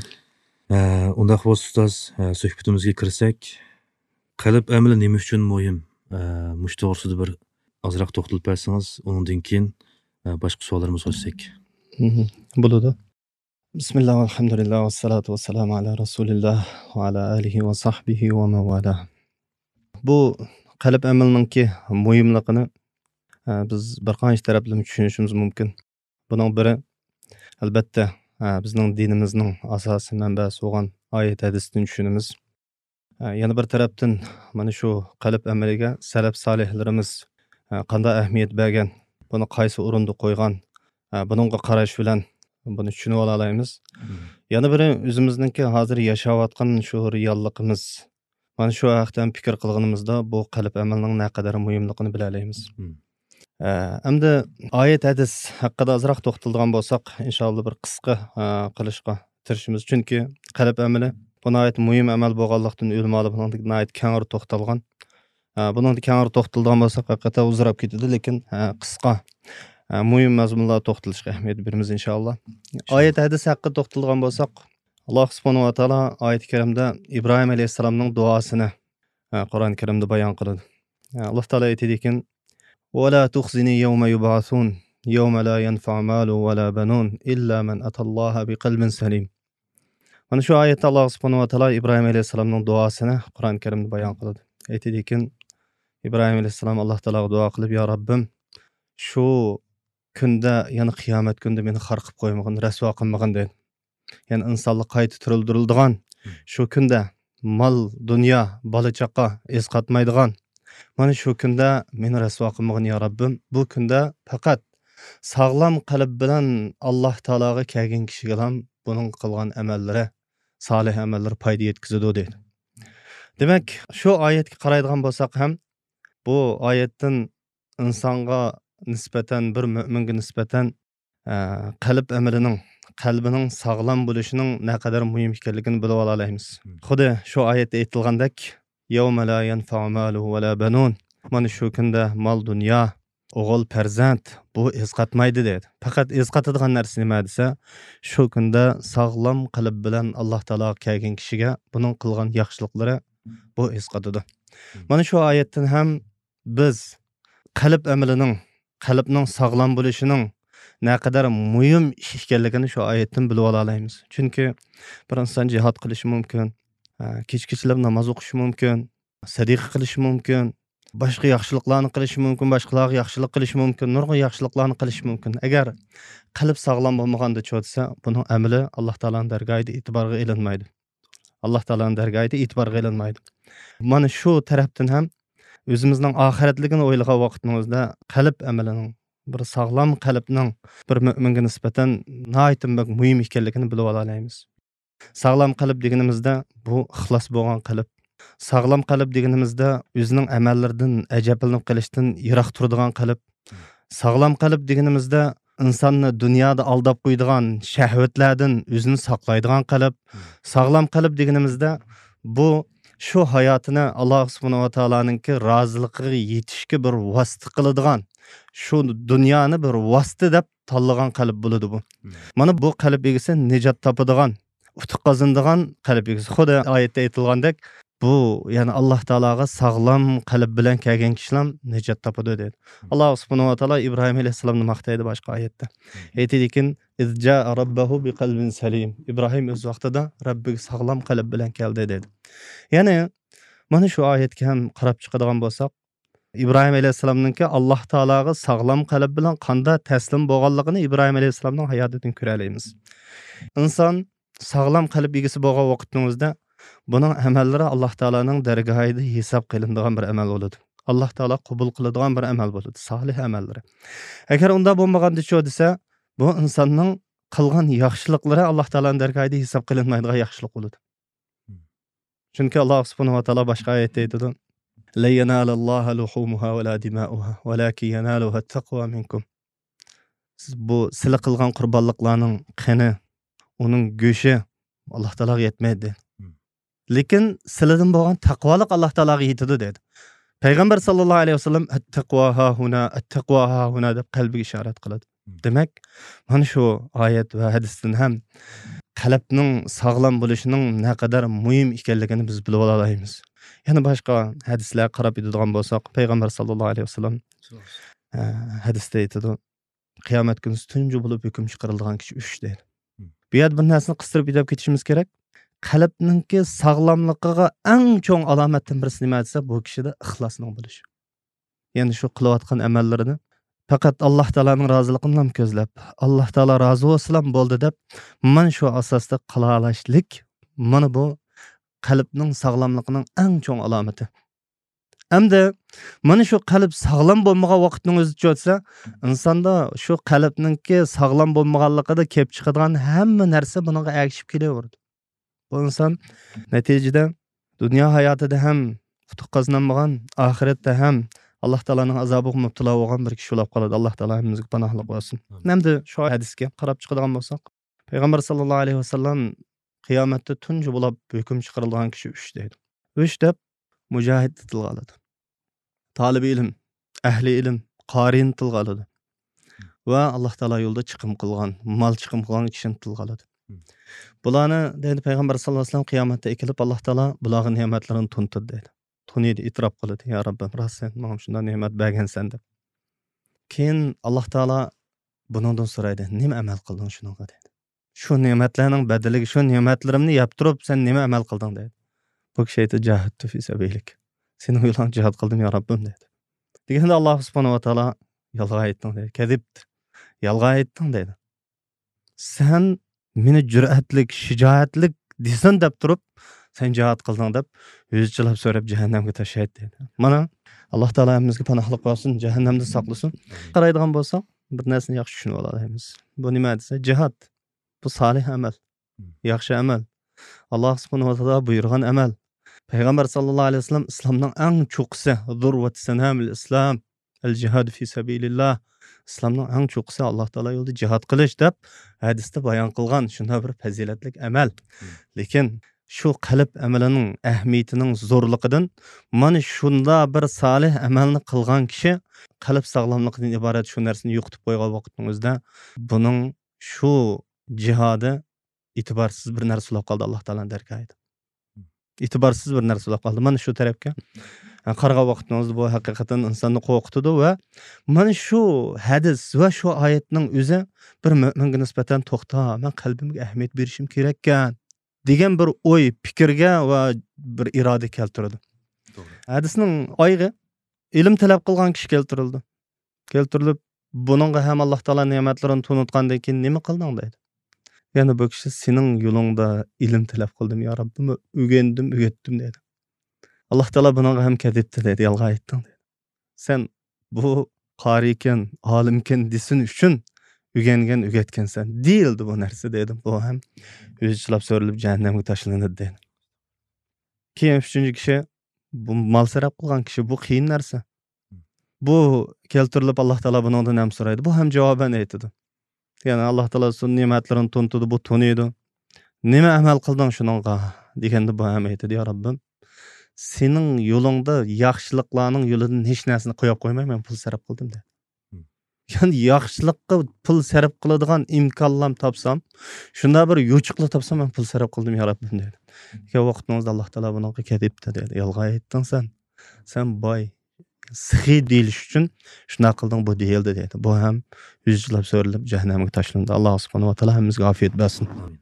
Undaq bo'lsa ustoz, suhbatimizga kirsak, qalb amali nima uchun muhim? Mush to'g'risida bir ozroq to'xtalib bersangiz, undan keyin boshqa savollarimiz bo'lsak. Bo'ladi. Bismillah, alhamdulillah, vassalatu vassalamu ala rasulillah va ala alihi va sahbihi va mawala. Bu qalb amalininki muhimligini biz bir qancha taraflama tushunishimiz mumkin. Buning biri albatta bizning dinimizning asosiy manbasi bo'lgan oyat hadisdan tushunamiz. Yana bir tarafdan mana shu qalb amaliga salaf solihlarimiz qanday ahamiyat bergan, buni qaysi o'rinda qo'ygan, buningga qarash bilan buni tushunib olamiz. Yana biri o'zimizningki hozir yashayotgan shu realligimiz. Mana shu haqda fikr qilganimizda bu qalb amalining naqadar muhimligini bila olamiz. Endi oyat hadis haqida ozroq to'xtaladigan bo'lsak, inshaalloh bir qisqa qilishga tirishimiz. Chunki qalb amali bu nihoyat muhim amal bo'lganlikdan o'lmali, bunga nihoyat keng to'xtalgan. Buningda keng to'xtaladigan bo'lsak, haqiqatan uzrab ketadi, lekin qisqa muhim mazmunlarga to'xtalishga ahamiyat beramiz inshaalloh. Oyat hadis haqida to'xtaladigan bo'lsak, Alloh subhanahu va taolo oyat karimda Ibrohim alayhisalomning duosini Qur'on karimda bayon qiladi. Alloh taolo aytadiki: ولا تخزني يوم يبعثون يوم لا ينفع مال ولا بنون إلا من أتى الله بقلب سليم. Mana shu oyatda Alloh subhanahu va taolo Ibrohim alayhisalomning duosini Qur'on karimda bayon qiladi. Aytadiki, Ibrohim alayhisalom Alloh taologa duo qilib, "Ya Rabbim, shu kunda, ya'ni qiyomat kunida meni xarqib qo'ymagin, rasvo qilmagin" dedi. Ya'ni insonlik qayta tirildiriladigan shu kunda mol, dunyo, bola chaqa esqatmaydigan mana shu kunda meni rasvo qilmagin ya Rabbim. Bu kunda faqat sog'lom qalb bilan Alloh taologa kelgan kishiga ham buning qilgan amallari, solih amallari foyda yetkazadi dedi. Demak, shu oyatga qaraydigan bo'lsak ham bu oyatdan insonga nisbatan, bir mo'minga nisbatan qalb amalining, qalbining sog'lom bo'lishining naqadar muhim ekanligini bilib olamiz. Xuddi shu oyatda aytilgandek, "Yawma la yanfa'u malu va la banun." Mana shu kunda mol, dunyo, o'g'il, farzand bu esqatmaydi dedi. Faqat esqatadigan narsa nima desa, shu kunda sog'lom qalb bilan Alloh taolo kelgan kishiga buning qilgan yaxshiliklari bu esqatadi. Mana shu oyatdan ham biz qalb amalining, qalbning sog'lom bo'lishining naqadar muhim ish ekanligini shu oyatdan bilib olamiz. Chunki bir inson jihad qilishi mumkin, kechkichlab namoz o'qishi mumkin, sadiqa qilishi mumkin, boshqa yaxshiliklarni qilishi mumkin, boshqalarga yaxshilik qilishi mumkin, nurg'un yaxshiliklarni qilishi mumkin. Agar qalb sog'lom bo'lmaganda cho'tsa, buning amali Alloh taolaning dargohida e'tiborga ilinmaydi. Alloh taolaning dargohida e'tiborga ilinmaydi. Mana shu tarafdan ham o'zimizning oxiratligini o'ylagan vaqtimizda qalb amalining, bir sog'lom qalbning bir mo'minga nisbatan nihoyat muhim ekanligini bilib olamiz. Sog'lom qalb deganimizda bu ixlos bo'lgan qalb. Sog'lom qalb deganimizda o'zining amallaridan ajablanib qilishdan yiroq turadigan qalb. Sog'lom qalb deganimizda insonni dunyoda aldab qo'yadigan shahvatlardan o'zini saqlaydigan qalb. Sog'lom qalb deganimizda bu shu hayotini Alloh subhanahu va taoloning roziligiga yetishga bir vosita qiladigan, shu dunyoni bir vosita deb tanlagan qalb bo'ladi bu. Mana bu qalb egasi nijot topadigan, utuq qozonadigan qalb egasi. Xudo oyatda aytilgandek, bu yani Allah Taolaga sog'lom qalb bilan kelgan kishilar najot topadi dedi. Alloh subhanahu va taolo Ibrohim alayhissalomni maqtaydi boshqa oyatda. Aytadikin izja robbahu biqalbin salim. Ibrohim o'z vaqtida Robbiga sog'lom qalb bilan keldi dedi. Ya'ni mana shu oyatga ham qarab chiqadigan bo'lsak, İbrahim alayhissalomninki Alloh Taolaga sog'lom qalb bilan qanday taslim bo'lganligini İbrahim alayhissalomning hayotidan ko'ramiz. Inson sog'lom qalb egasi bo'lgan vaqtingizda buning amallari Alloh Taolaning dargohida hisob qilinadigan bir amal bo'ladi. Alloh Taolo qabul qiladigan bir amal bo'ladi, solih amallari. Agar unda bo'lmaganda shu desa, bu insonning qilgan yaxshiliklari Alloh Taolaning dargohida hisob qilinmaydigan yaxshilik bo'ladi. Chunki Alloh subhanahu va taolo boshqa oyatda aytadi: "La yanalalloha luhumuha va la dima'uha, walakin yanaluha at-taqwa minkum." Siz bu sizlar qilgan qurbonliklarning qani, uning go'shi Alloh Taologa yetmaydi. Lekin sizlardan bo'lgan taqvolik Alloh Taologa yetadi dedi. Payg'ambar sallallohu alayhi vasallam at-taqwa ha huna deb qalbiga ishorat qiladi. Demak, mana shu oyat va hadisdan ham qalbning sog'lom bo'lishining naqadar muhim ekanligini biz bilib olamiz. Yana boshqa hadislar qarab o'tadigan bo'lsak, payg'ambar sallallohu alayhi vasallam hadisda aytadi: qiyomat kuni tunji bo'lib hukm chiqariladigan kishi 3 deydi. Bu yerda bir narsani qistirib aytib ketishimiz kerak. Qalbninki sog'lomligiga eng cho'ng alomatdan birisi nima desa, bu kishida ixlosning bo'lishi. Ya'ni shu qilayotgan amallarini faqat Alloh taolaning roziligini bilan ko'zlab, Alloh taolo rozi bo'lsa bo'ldi deb, mana shu asosda qila olishlik, mana bu qalbning sog'lomligining eng cho'ng alomati. Hamda mana shu qalb sog'lom bo'lmagan vaqtning o'zi cho'tsa, insonda shu qalbninki sog'lom bo'lmaganligida kelib chiqadigan hamma narsa bunga ergishib kelaveradi. Bu inson natijada dunyo hayotida ham futuh qozonmagan, oxiratda ham Alloh taolaning azobiga mubtalo bo'lgan bir kishi bo'lib qoladi. Alloh taolo hamimizga panohlik bersin. Hamda shu hadisga qarab chiqadigan bo'lsak, payg'ambar sallallohu alayhi vasallam qiyomatda tunji bo'lib hukm chiqarilgan kishi 3 deydi. 3 deb mujohid tilga oladi. Talib ilm, ahli ilm, qorin tilga oladi. Va Alloh taolo yo'lda chiqim qilgan, mol chiqim qilgan kishini tilga oladi. Bularni deydi payg'ambar sallallohu alayhi vasallam qiyomatda ekilib Alloh taolo bularning ne'matlarini tuntir deydi. Tunidi itrof qiladi: "Ya Rabbim, rost sen menga shunday ne'mat bergansan" deb. Keyin Alloh taolo buningdan so'raydi: "Nima amal qilding shunga?" deydi. "Shu ne'matlarning badaliga shu ne'matlarimni yeb turib, sen nima amal qilding?" deydi. Bu kishi aytdi: "Jahadtu fi sabilik." Sening yo'lingda jihad qildim ya Rabbim deydi. Deganda Alloh subhanahu va taolo yolg'on aytding deydi. Kadibdir. Yolg'on aytding deydi. Sen meni jur'atlik, shijoatlik desin deb turib, sen jihad qilding deb o'zichilab so'rab jahannamga tashlaydi dedi. Mana Alloh taolo hamimizga panohlik bersin, jahannamdan saqlasin. Qaraydigan bo'lsak, bir narsani yaxshi tushunib olamiz. Bu nima desa, jihad. Bu solih amal, yaxshi amal. Alloh subhanahu va taolo buyurgan amal. Payg'ambar sallallohu alayhi vasallam islomning eng cho'qisi, zurvat sanamil islom, al-jihad fi sabilillah. İslamning eng cho'qisi Alloh taolo yo'lida jihad qilish deb hadisda bayon qilgan shunday bir fazilatli amal. Lekin shu qalb amalining ahamiyatining zo'rligidan mana shunda bir solih amalni qilgan kishi qalb sog'lomligidan iborat shu narsani yo'qotib qo'ygan vaqtingizda buning shu jihodi e'tiborsiz bir narsa bo'lib qoldi Alloh taolaning dargohida. E'tiborsiz bir narsa bo'lib qoldi. Mana shu tarafga qarag'an vaqtingizda bu haqiqatan insonni qo'rqitadi va mana shu hadis va shu oyatning o'zi bir mo'minga nisbatan to'xta, men qalbimga ahamiyat berishim kerak ekan degan bir o'y, fikrga va bir iroda keltiradi. Hadisning oyog'i ilm talab qilgan kishi keltirildi. Keltirilib, buningga ham Alloh taolo ne'matlarini tunutgandan keyin nima qilding deydi. Yana bu kishi sening yo'lingda ilm talab qildim ya Rabbim, o'rgandim, o'rgatdim dedi. Alloh taolo buningga ham kadibdi dedi, yolg'on aytding dedi. Sen bu qorikan, olimkan desin uchun o'rgangan, o'rgatgansan. Deyildi bu narsa dedi. Bu ham o'zichilab so'rilib jahannamga tashlanadi dedi. Keyin 3-chi kishi bu mol sarf qilgan kishi, bu qiyin narsa. Bu keltirilib Alloh taolo buningdan ham so'raydi. Bu ham javoban aytadi. Ya'ni Alloh taolo sun ne'matlarini tuntudi, bu tuniydi. Nima amal qilding shuningga deganda bu ham aytadi: "Ya Rabbim, sening yo'lingda yaxshiliklarning yo'lidan hech narsani qo'yib qo'ymayman, pul sarf qildim" dedi. qachon yaxshilikqa pul sarf qiladigan imkonlar topsam, shunda bir yo'chiqlar topsam, men pul sarf qildim ya Rabbim dedi. Ke vaqtimizda Alloh taolo bunaqa ketibdi dedi. Yolg'on aytding sen. Sen boy sıxi deyilish uchun shuna qilding bu deyildi dedi. Bu ham yuzlab so'rilib jahannamga tashlandi. Alloh subhanahu va taolo hammamizga afiyat bersin.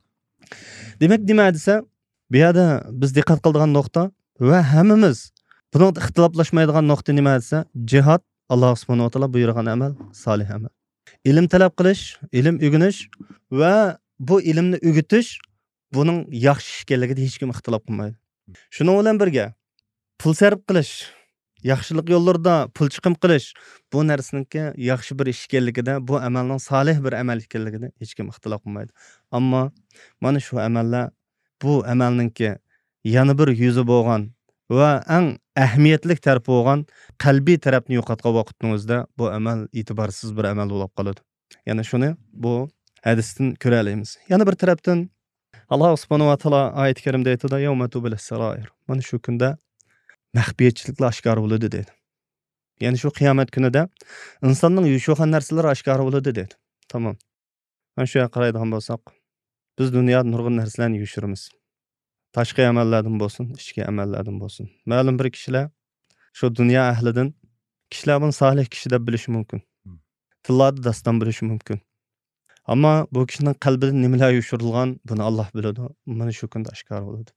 Demak, nima desa, bu yerda biz diqqat qiladigan nuqta va hammamiz buni ixtiloflashmaydigan nuqta nima desa, jihad Alloh subhanahu va taolo buyurgan amal, solih amal. Ilm talab qilish, ilm o'rganish va bu ilmni o'rgatish buning yaxshi ish ekanligiga hech kim ixtilof qilmaydi. Shuning bilan birga pul sarf qilish, yaxshilik yo'llarida pul chiqim qilish bu narsaniki yaxshi bir ish ekanligida, bu amalning solih bir amal ekanligida hech kim ixtilof qilmaydi. Ammo mana shu amallar bu amalninki yana bir yuzi bo'lgan va eng ahamiyatli tarafi bo'lgan qalbiy tarafni yo'qotgan vaqtingizda bu amal e'tiborsiz bir amal bo'lib qoladi. Yana shuni bu hadisdan ko'ra olamiz. Yana bir tarafdan Alloh subhanahu va taolo oyat karimda aytadi: "Yawma tubilas sarair." Mana shu kunda maxfiyatchiliklar oshkor bo'ladi dedi. Ya'ni shu qiyomat kunida insonning yusho'gan narsalari oshkor bo'ladi dedi. Tamam. Mana shu qaraydigan bo'lsak, biz dunyoda nurg'un narsalarni yushiramiz. Tashqi amallardan bo'lsin, ichki amallardan bo'lsin. Ma'lum bir kishilar shu dunyo ahlidan kishilar buni solih kishi deb bilishi mumkin. Tillarda daston bilishi mumkin. Ammo bu kishining qalbidan nimalar yushirilgan, buni Alloh biladi. Mana shu kunda oshkor bo'ladi.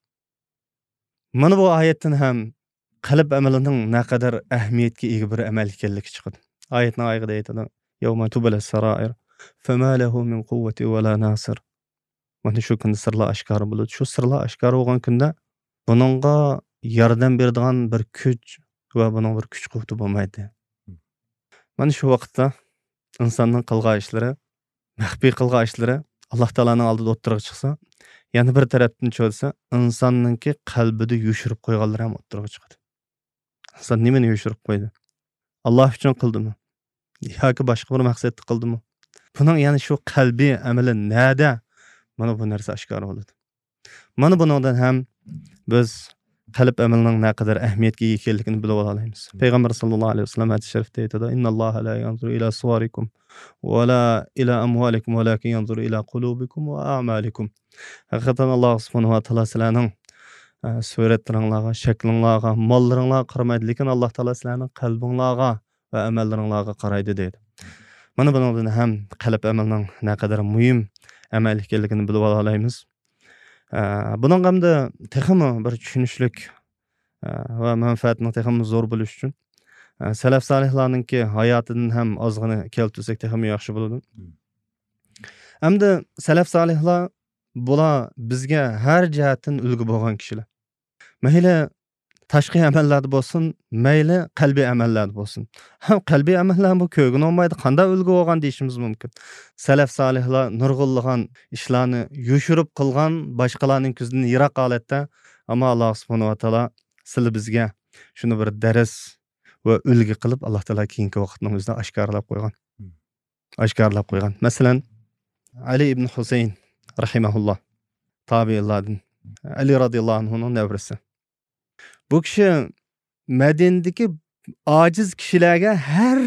Mana bu oyatdan ham qalb amalining naqadar ahamiyatga ega bir amal ekanligi chiqadi. Oyatning oyig'ida aytadi: "Yawma tubilas sarair, fama lahu min quwwati va la nasir." Mana shu kunda sirlar oshkor bo'ladi. Shu sirlar oshkor bo'lgan kunda buningga yordam beradigan bir kuch va buning bir kuch-quvvati bo'lmaydi. Mana shu vaqtda insonning qilgan ishlari, maxfiy qilgan ishlari Alloh taolaning oldida o'ttirib chiqsa, yana bir tarafdan cho'lsa, insonningki qalbida yushirib qo'yganlari ham o'ttirib chiqadi. Inson nimani yushirib qo'ydi? Alloh uchun qildimi? Yoki boshqa bir maqsadda qildimi? Buning yana shu qalbiy amali nada? Mana bu narsa oshkor bo'ladi. Mana bundan ham biz qalb amalining naqadar ahamiyatga ega ekanligini bilib olamiz. Payg'ambar sollallohu alayhi vasallam hadis sharifda aytadi: "Innalloha la yanzuru ila suwarikum va la ila amwalikum, walakin yanzuru ila qulubikum va a'malikum." Haqiqatan Alloh subhanahu va taolo sizlarning suratlaringizga, shaklingizga, mollaringizga qaramaydi, lekin Alloh taolo sizlarning qalbingizga va amallaringizga qaraydi dedi. Mana bundan ham qalb amalining naqadar muhim amal ekanligini bilib olamiz. Bunun hamda texmi bir tushunishlik va manfaatning texmi zo'r bo'lish uchun salaf solihlarningki hayotidan ham ozg'ina keltirsak texmi yaxshi bo'ladi. Hamda salaf solihlar bular bizga har jihatdan ulgu bo'lgan kishilar. Mayli tashqi amallarda bo'lsin, mayli qalbiy amallarda bo'lsin. Ham qalbiy amallar bu ko'gin olmaydi, qanday ulgu bo'lgan deyishimiz mumkin. Salaf solihlar nurg'unlagan ishlarni yushirib qilgan, boshqalarning ko'zidan yiroq holatda, ammo Alloh subhanahu va taolo sizlar bizga shuni bir dars va ulgu qilib Alloh taolo keyingi vaqtning o'zida oshkorlab qo'ygan. Oshkorlab qo'ygan. Masalan, Ali ibn Husayn rahimahulloh tabi'inlardan, Ali radhiyallohu anhuning nevrasi. Bu kishi Madinadagi ojiz kishilarga har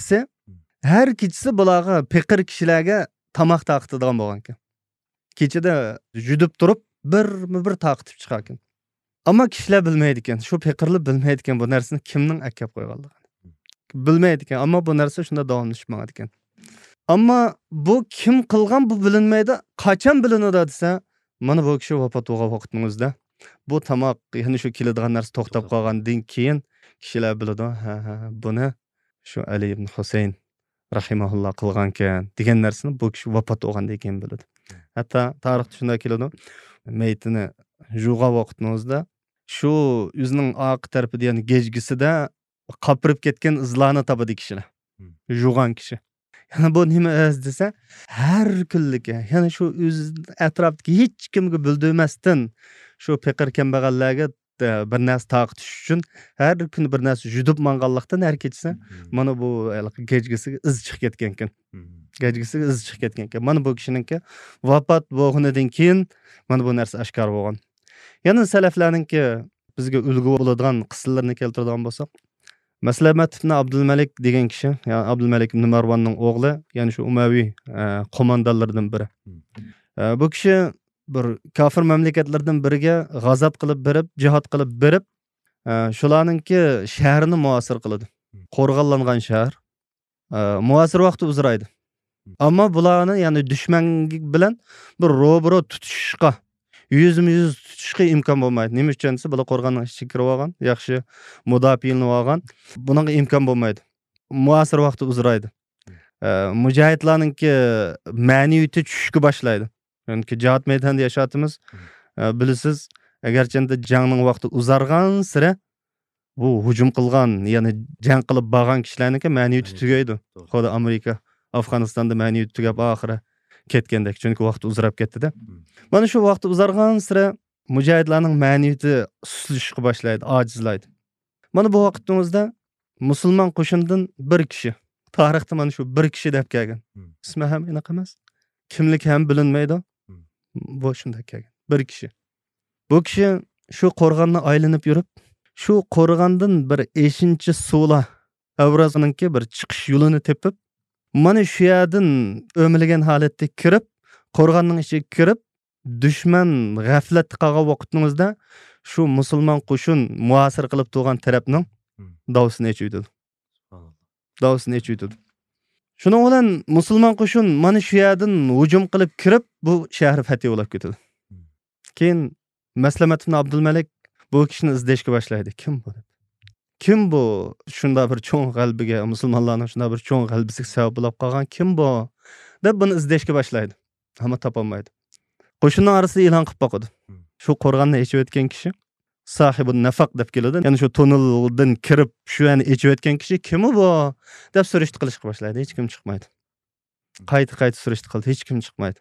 kechasi bularga piqir kishilarga tomoq taqitadigan bo'lgan ekan. Kechada judib turib bir taqitib chiqar ekan. Ammo kishilar bilmaydi ekan, shu piqirlar bilmaydi ekan bu narsani kimning akab qo'yganligini. Bilmaydi ekan, ammo bu narsa shunda davomlashmaydi ekan. Ammo bu kim qilgan bu bilinmaydi. Qachon bilinadi desa, mana bu kishi vafot bo'lgan vaqtimizda bu tomoq, ya'ni shu keladigan narsa to'xtab qolgandan keyin kishilar biladi, buni shu Ali ibn Husayn rahimahulloh qilgan ekan degan narsani bu kishi vafot bo'lgandan keyin biladi. Hatto tarixda shunday keladi, maytini jug'a vaqtimizda shu o'zining oq tarafida, ya'ni gejgisida qopirib ketgan izlarni topadi kishilar. Jug'an kishi. Yani bu nima desa, har kunligi, ya'ni shu o'z atrofdagi hech kimga bildirmasdan shu piqir kambag'allarga bir narsa taqitish uchun har kun bir narsa judib manganlikdan har kechasi mana bu gejgisiga iz chiqib ketgan ekan. Gejgisiga iz chiqib ketgan ekan. Mana bu kishiningki vafot bo'lganidan keyin mana bu narsa oshkor bo'lgan. Yana salaflarningki bizga ulgu bo'ladigan qissalarni keltiradigan bo'lsak, Maslamat ibn Abdülmelik degan kishi, ya'ni Abdülmelik ibn Marvanning o'g'li, ya'ni shu Umaviy qo'mondonlardan biri. Bu kishi bir kofir mamlakatlardan biriga g'azab qilib berib, jihad qilib berib, shularningki shahrini muasir qiladi. Qo'rg'onlangan shahar. Muasir vaqti uzraydi. Ammo bularni, ya'ni dushman bilan bir ro'baro tutishga, yüz tutishga imkon bo'lmaydi. Nima uchun desa, bular qo'rg'onning ichiga kirib olgan, yaxshi mudofiilni olgan. Bunga imkon bo'lmaydi. Muasir vaqti uzraydi. Mujohidlarningki ma'naviyati tushishga boshlaydi. Chunki jihad maydonida yashatimiz, bilasiz, agarchanda jangning vaqti uzargan sira bu hujum qilgan, ya'ni jang qilib bo'lgan kishilarningki ma'naviyati tugaydi. Xo'da Amerika Afg'onistonda ma'naviyati tugab oxiri ketgandek, chunki vaqti uzrab ketdi-da. Mana shu vaqti uzargan sira mujohidlarning ma'naviyati suslashga boshlaydi, ojizlaydi. Mana bu vaqtimizda musulmon qo'shindan bir kishi, tarixda mana shu bir kishi deb kelgan. Ismi ham aniq emas, kimlik ham bilinmaydi. Bu shunday kelgan. Bir kishi. Bu kishi shu qo'rg'onni aylanib yurib, shu qo'rg'ondan bir 5-sula avrazininki bir chiqish yo'lini tepib, mana shu yerdan o'milgan holatda kirib, qo'rg'onning ichiga kirib, dushman g'aflatda qolgan vaqtimizda shu musulmon qo'shin muasir qilib turgan tarafning davsini echiydi. Davsini echiydi. Shuning bilan musulmon qo'shin mana shu yerdan hujum qilib kirib, bu shahar fath bo'lib ketadi. Keyin Maslamat ibn Abdülmelik bu kishini izlashga boshlaydi. Kim bu? Kim bu? Shunda bir cho'ng qalbiga, musulmonlarning shunda bir cho'ng qalbisiga sabab bo'lib qolgan kim bu? Deb buni izlashga boshlaydi. Ammo topolmaydi. Qo'shinning orasida e'lon qilib qo'ydi. Shu qo'rg'onni echib o'tgan kishi sahibun nafaq deb keladi. Ya'ni shu tunneldan kirib, shu yani echib o'tgan kishi kim bu? Deb so'rashdi qilishga boshlaydi. Hech kim chiqmaydi. Qayta so'rashdi qildi, hech kim chiqmaydi.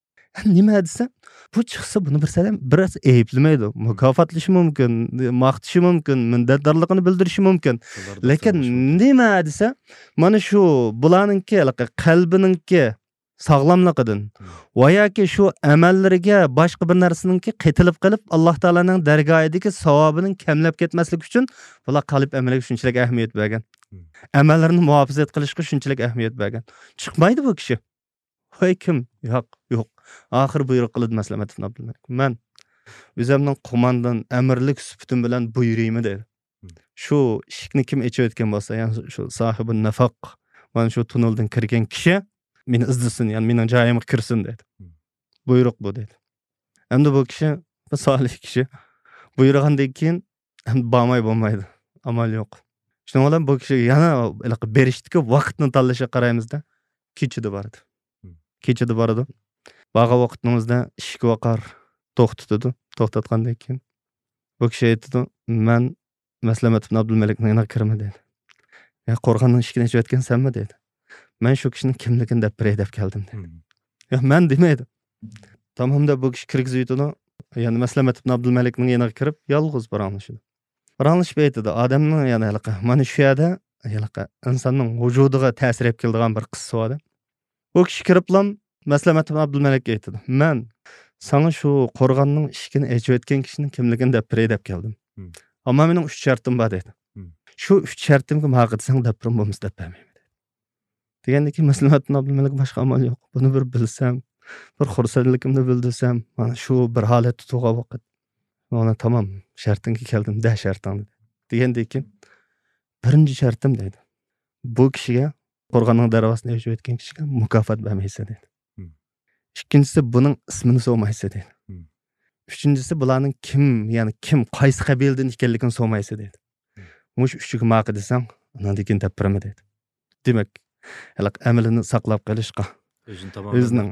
Nima desa, bu chiqsa buni bir salam biroz ayiblamaydi. Mukofotlashi mumkin, maqtishi mumkin, minnatdorligini bildirishi mumkin. Lekin nima desa, mana shu bularningki qalbiningki sog'lomligidan va yoki shu amallariga boshqa bir narsaningki qitilib qilib, Alloh taolaning dargohidagi savobining kamlab ketmasligi uchun bular qalb amaliga shunchalik ahamiyat bergan. Amallarini muhofazat qilishga shunchalik ahamiyat bergan. Chiqmaydi bu kishi. Hoy kim? Yo'q. Oxir buyruq qildi Maslamat ibn Abdülmelik. Men o'zimning qo'mondan amirlik sifatim bilan buyuraymi dedi. Shu ishni kim echib o'tgan bo'lsa, ya'ni shu sahibun nafaq, mana shu tunneldan kirgan kishi meni izlasin, ya'ni mening joyimga kirsin dedi. Buyruq bu dedi. Endi bu kishi solih kishi. Buyurgandan keyin bormay bo'lmaydi. Amal yo'q. Shuning bilan bu kishi yana berishdiki vaqtni tanlashga qaraymizda kechida boradi. Kechida boradi. Bağa vaqtimizda ishki vaqar to'xtatdi. To'xtatgandan keyin bu kishi aytdi, "Men Maslamat ibn Abdülmelikning yana kirma" dedi. "Ya qo'rg'onning ishkini echayotgansanmi?" dedi. "Men shu kishining kimligini deb biray deb keldim" dedi. "Ya men demaydi." Tamomda bu kishi kirgizib yutdi. Ya'ni Maslamat ibn Abdülmelikning yana kirib, yolg'iz baranlashdi. Baranlashib aytdi, "Odamning yana mana shu yerda insonning vujudiga ta'sir etib keladigan bir qissa bor." Bu kishi kiriblam Maslamat ibn Abdülmelik aytdi. "Men sana shu qo'rg'onning ishkini echib o'tgan kishining kimligini deb biray deb keldim. Ammo mening 3 shartim bor" dedi. "Shu 3 shartimga ma'qidsan deb turim bo'lmas deb bermayman" dedi. Degandiki Maslamat ibn Abdülmelik boshqa amal yo'q. Buni bir bilsam, bir xursandligimni bildirsam, mana shu bir holatda turgan vaqt. Mana tamam, shartingga keldim, da sharting dedi. Degandan keyin birinchi shartim dedi. Bu kishiga qo'rg'onning darvozasini echib o'tgan kishiga mukofot bermaysan dedi. Ikkinchisi buning ismini so'maysa dedi. Uchinchisi bularning kim qaysi qabildan ekanligini so'maysa dedi. Mush uchiga ma'qi desang, undan keyin tapirma dedi. Demak, amalini saqlab qolishga o'zining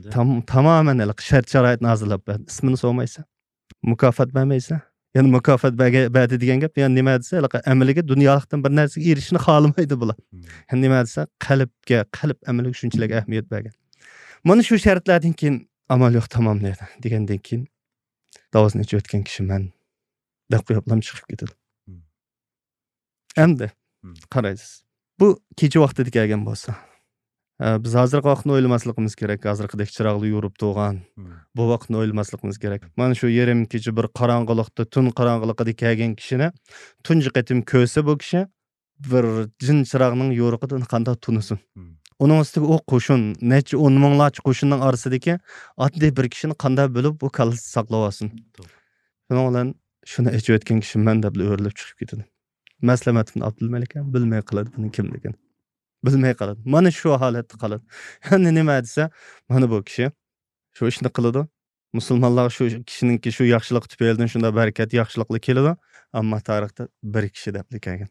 tamoman shart-sharoitni hozirlab berdi. Ismini so'maysa, mukofot bermaysa, ya'ni mukofot berdi degan gap, ya'ni nima desa, amaliga dunyolikdan bir narsaga erishishni xohlamaydi bular. Ya'ni nima desa, qalb amaliga shunchalik ahamiyat bergan. Mana shu shartlardan keyin amal yo'q, tamom dedi. Degandan keyin davosini ichib o'tgan kishi men deb qo'yiblam chiqib ketadi. Endi qaraysiz. Bu kecha vaqtida kelgan bo'lsa, biz hozirgi vaqtni o'ylamasligimiz kerak. Hozirgidek chiroqli yurib turgan bu vaqtni o'ylamasligimiz kerak. Mana shu yerim kecha bir qorong'ilikda, tun qorong'iligida kelgan kishini tunji qatim ko'rsa bu kishi bir jin chirog'ning yo'riqidan qanday tunusin. Onun üstüge o qo'shin, necha 10 minglarcha qo'shinning orasidagi oddiy bir kishini qanday bo'lib bu kalisi saqlab Şunun bilan shuni aytib o'tgan kishi men deb o'rlab chiqib ketadi. Maslahatni Abdulmalik ham bilmay qoladi buni kimligini. Bilmay qoladi. Mana shu holatda qoladi. Yani nima desa, mana bu kishi shu ishni qiladi. Musulmonlar shu kishininki shu yaxshilik tufaylidan shunda barakat, yaxshiliklar keladi, ammo tarixda bir kishi deb kelgan.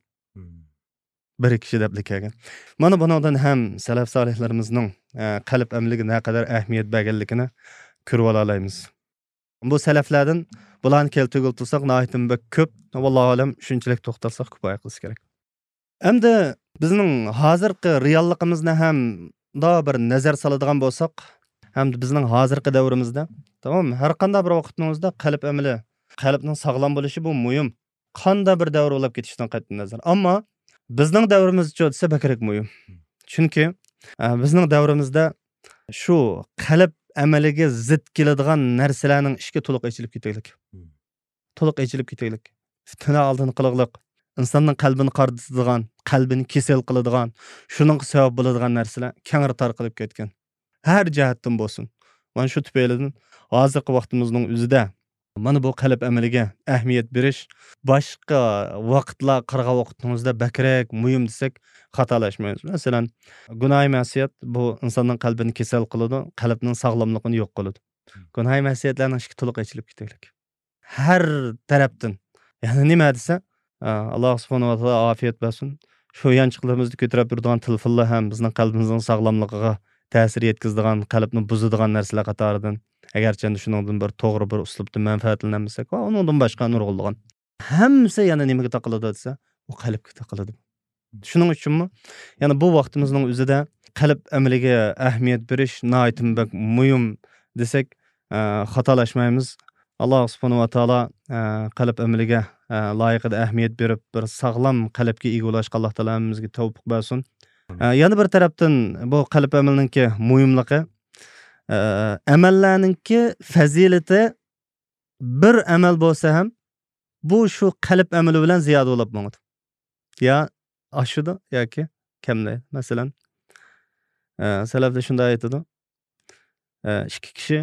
Bir kishi deb kelgan. Mana bundan ham salaf solihlarimizning qalb amliga naqadar ahamiyat berganligini ko'rib olamiz. Bu salaflardan bularni keltirib tursak, nihoyatim ko'p. Vallohu alam shunchalik to'xtalsak kifoya qilish kerak. Endi bizning hozirgi realligimizni ham bir nazar soladigan bo'lsak, hamda bizning hozirgi davrimizda, tamom, har qanday bir vaqtimizda qalb amali, qalbning sog'lom bo'lishi bu muhim. Qanday bir davr bo'lib ketishdan qat'iy nazar. Ammo bizning davrimizcha desa bakrak muhim. Chunki bizning davrimizda shu qalb amaliga zid keladigan narsalarning ishga to'liq ochilib ketaylik. To'liq ochilib ketaylik. Fitna oldini qiliqliq, insonning qalbini qarditadigan, qalbini kesel qiladigan, shuning sabab bo'ladigan narsalar keng tarqalib ketgan. Har jihatdan bo'lsin. Mana shu tufaylidan hozirgi vaqtimizning o'zida mana bu qalb amaliga ahamiyat berish, boshqa vaqtlar qirg'a vaqtimizda bakrak muhim desak xatolashmaymiz. Masalan, gunoh ma'siyat bu insonning qalbini kesel qiladi, qalbning sog'lomligini yo'q qiladi. Gunoh ma'siyatlarning ishga to'liq ochilib ketaylik. Har tarafdan. Ya'ni nima desa, Alloh subhanahu va taolo afiyat bersin. Shu yanchiqlarimizni ko'tarib turadigan telefonlar ham bizning qalbimizning sog'lomligiga ta'sir yetkazadigan, qalbni buzadigan narsalar qatoridan. Agarchi shuningdan bir to'g'ri bir uslubda manfaatlanmasak, undan boshqa nurg'ulgan. Hammasi yana nimaga taqiladi desa, u qalbga taqiladi. Shuning uchunmi, yana bu vaqtimizning o'zida qalb amaliga ahamiyat berish nihoyatim muhim desak, xatolashmaymiz. Alloh subhanahu va taolo qalb amaliga loyiqida ahamiyat berib, bir sog'lom qalbga ega bo'lishga Alloh taolamizga tavfiq bersin. Yana bir tarafdan bu qalb amalininki muhimligi, amallarninki fazilati bir amal bo'lsa ham bu shu qalb amali bilan ziyoda bo'lib bo'ladi. Ya oshidi yoki kamlaydi. Masalan, salafda shunday aytadi. Ikki kishi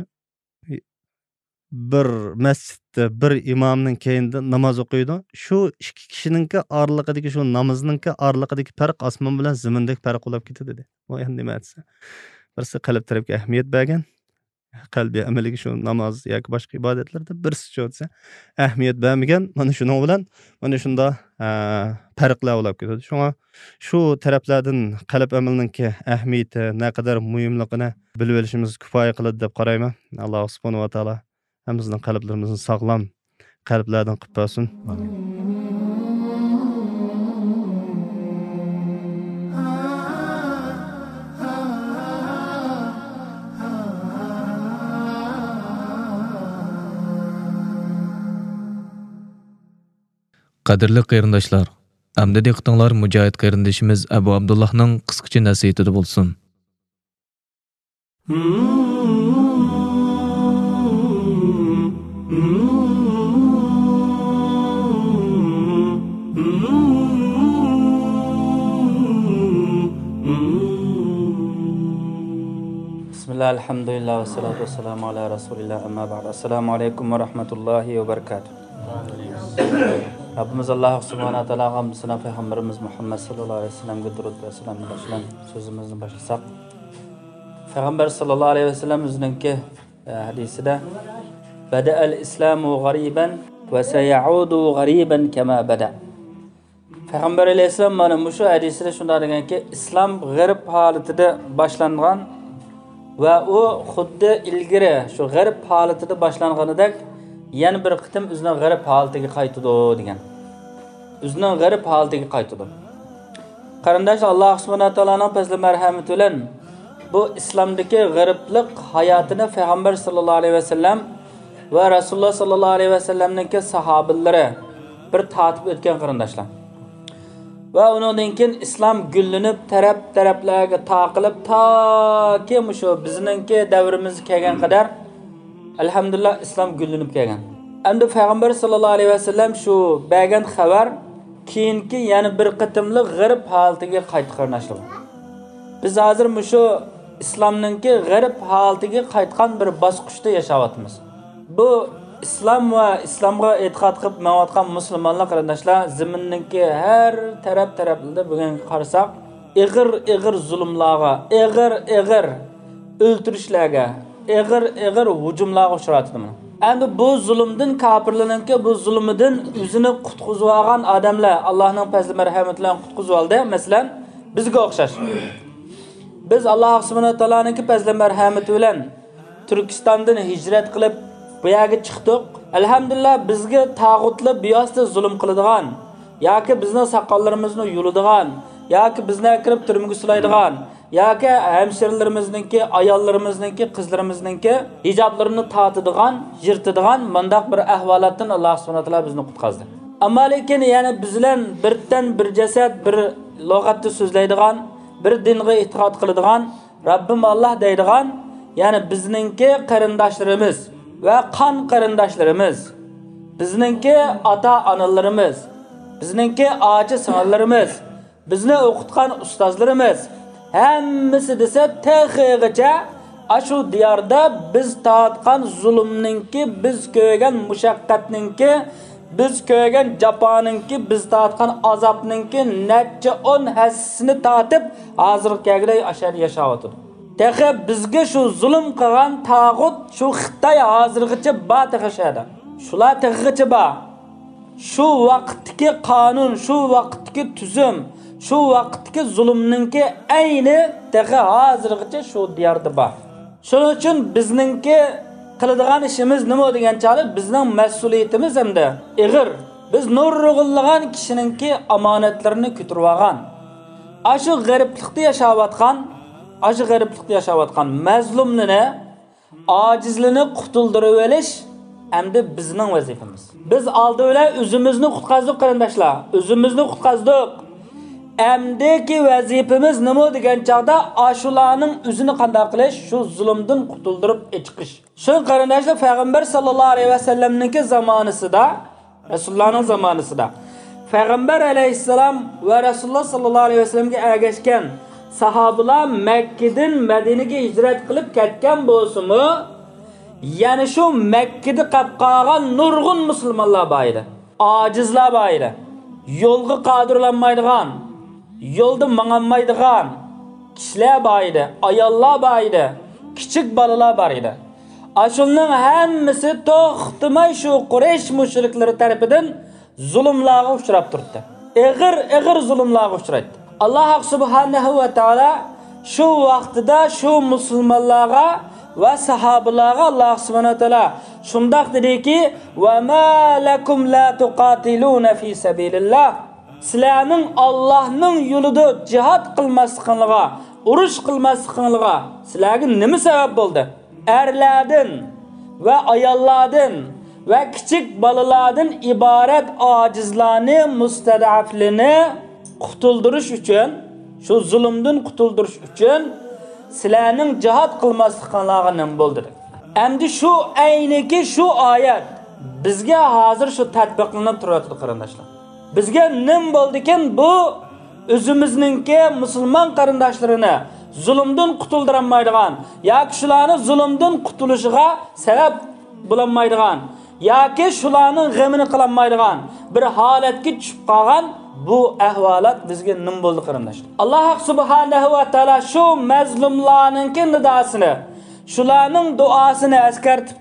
bir masjidda bir imomning keyinda namoz o'qiydi. Shu ikki kishininki oraliqidagi shu namozninki oraliqidagi farq osmon bilan zimindek farq bo'lib ketadi dedi. Bu endi nima desa, birisi qalb tarafga ahamiyat bergan, qalbiy amaliga shu namoz yoki boshqa ibodatlarda birisi desa ahamiyat bermagan. Mana shuning bilan mana shunda farqlar bo'lib ketadi. Shunga shu taraflardan qalb amalininki ahamiyati, naqadar muhimligini bilib olishimiz kifoya qiladi deb qarayman. Alloh subhanahu va taolo hammamizning qalblarimizni sog'lom qalblardan qilib bersin. Amin. Qadrli qarindoshlar, amdi diqqatinglar mujohid qarindoshimiz Abu Abdullahning qisqacha nasihati bo'lsin. Bismillah, alhamdulillah, ve salatu ve selamu ala Resulillah, amma ba'd. Assalamu alaikum ve rahmetullahi ve berekatuhu. Rabbimiz Allah subhanahu wa ta'ala hamdısına Peygamberimiz Muhammed sallallahu aleyhi ve sellem'e durud ve selam başlayan sözümüzü başlasak. Peygamber sallallahu aleyhi ve sellem özününki hadisi de Beda'el İslamu gariben ve seyaudu gariben kema beda. Peygamber aleyhisselam mana şu hadisi de şunda degan ki İslam garip halatida başlangan ve o xuddi ilgari şu garip halatida başlanganidek yana bir qitim o'zining g'arib holatiga qaytadi degan. O'zining g'arib holatiga qaytadi. Qarindosh, Alloh subhanahu va taoloning fazli marhamati bilan bu islomdagi g'ariblik hayotini Payg'ambar sallallohu alayhi vasallam va Rasululloh sallallohu alayhi vasallamning sahobalari bir tatib o'tgan qarindoshlar. Va undan keyin islom gullanib taraf-taraflarga taqilib toki shu bizningki davrimizga kelgan qadar alhamdulillah islom gullanib kelgan. Endi Payg'ambar sallallohu alayhi vasallam shu bergan xabar keyingi yana bir qitimli g'arb holatiga qayta qarindoshlar. Biz hozir shu islomninki g'arb holatiga qaytgan bir bosqichda yashayapmiz. Bu islom va islomga e'tiqod qilib ma'vatgan musulmonlar qarindoshlar zaminninki har taraflarda bugun qarasak, ig'ir zulmlarga, ig'ir o'ltirishlarga, ig'ir hujumlarga uchratdi. Endi bu zulmdan kafirlarninki bu zulmidan o'zini qutqizib olgan odamlar Allohning fazli marhamati bilan qutqizib oldi. Masalan, bizga o'xshash. Biz Alloh subhanahu va taoloning fazli marhamati bilan Turkistondan hijrat qilib bu yerga chiqdik. Alhamdulillah bizga tag'utlar biyosda zulm qiladigan, yoki bizning soqollarimizni yuladigan, yoki bizni kirib turmaga sulaydigan, yoki hamshirlarimizningki, ayollarimizningki, qizlarimizningki hijoblarini tatadigan, yirtadigan mundaq bir ahvolatdan Alloh subhanahu va taolo bizni qutqazdi. Ammo lekin yana bizlar birdan bir jasad, bir lug'atda so'zlaydigan, bir dinga e'tiqod qiladigan, Rabbim Alloh deydigan, ya'ni bizningki qarindoshlarimiz va qon qarindoshlarimiz, bizningki ota-onalarimiz, bizningki ochi singillarimiz, bizni o'qitgan ustozlarimiz hammasi desa taxigacha ashu diyorda biz tatgan zulmninki, biz ko'rgan mushaqqatninki, biz ko'rgan jafoninki, biz tatgan azobninki necha 10 hassini tatib hozirgiday ashar yashayotdi. Taxi bizga shu zulm qilgan tag'ut shu Xitoy hozirgacha batixashada. Shular taxigacha ba. Shu vaqtdagi qonun, shu vaqtdagi tuzum, shu vaqtdagi zulmninki ayni taxi hozirgacha shu diyorda bor. Shuning uchun bizningki qiladigan ishimiz nima deganchalik bizning mas'uliyatimiz hamda ig'ir. Biz nurg'unlagan kishiningki omonatlarini ko'tarib olgan. Ashu g'ariblikda yashayotgan mazlumlarni, ojizlarni qutuldirib olish hamda bizning vazifamiz. Biz oldi bilan o'zimizni qutqazdik qarindoshlar. O'zimizni qutqazdik. Hamdaki vazifamiz nima degan chaqda ashularning o'zini qanday qilish, shu zulmdan qutuldirib chiqish. Shu qarindoshlar payg'ambar sallallohu alayhi vasallamning zamonasida, Rasulullohning zamonasida payg'ambar alayhisalom va Rasululloh sallallohu alayhi vasallamga ergashgan sahobalar Makkadan Madinaga hijrat qilib ketgan bo'lsa-mu, yana shu Makkada qolib qolgan nurg'un musulmonlar bor edi. Ojizlar bor edi. Yo'lga qodirlanmaydigan, yo'lda mangolmaydigan kishilar bor edi, ayollar bor edi, kichik bolalar bor edi. Ashulning hammasi to'xtamay shu Quraysh mushriklari tomonidan zulmlarga uchrab turibdi. Ig'ir zulmlarga uchraydi. Alloh subhanahu va taolo shu vaqtida shu musulmonlarga va sahobalarga Alloh subhanahu va taolo shundoq dediki: "Va ma lakum la tuqatiluna fi sabilillah." Sizlarning Allohning yo'lida jihad qilmasliginizga, urush qilmasliginizga sizlarga nima sabab bo'ldi? Erlardan va ayollardan va kichik bolalardan iborat ojizlarni, mustadaflarni qutuldirish uchun, shu zulmdan qutuldirish uchun sizlarning jihad qilmasliginizga nima bo'ldi? Endi shu ayniki shu oyat bizga hozir shu tatbiqlanib turadi qarindoshlar. Bizga nim bo'ldikin bu o'zimizningki musulmon qarindoshlarini zulmdan qutuldiranmaydigan yoki shularni zulmdan qutulishiga sabab bo'lmaydigan yoki shularning g'amini qilolmaydigan bir holatga tushib qolgan bu ahvolat bizga nim bo'ldi qarindoshlar. Alloh subhanahu va taolo shu mazlumlarningki nidosini, shularning duosini eskartib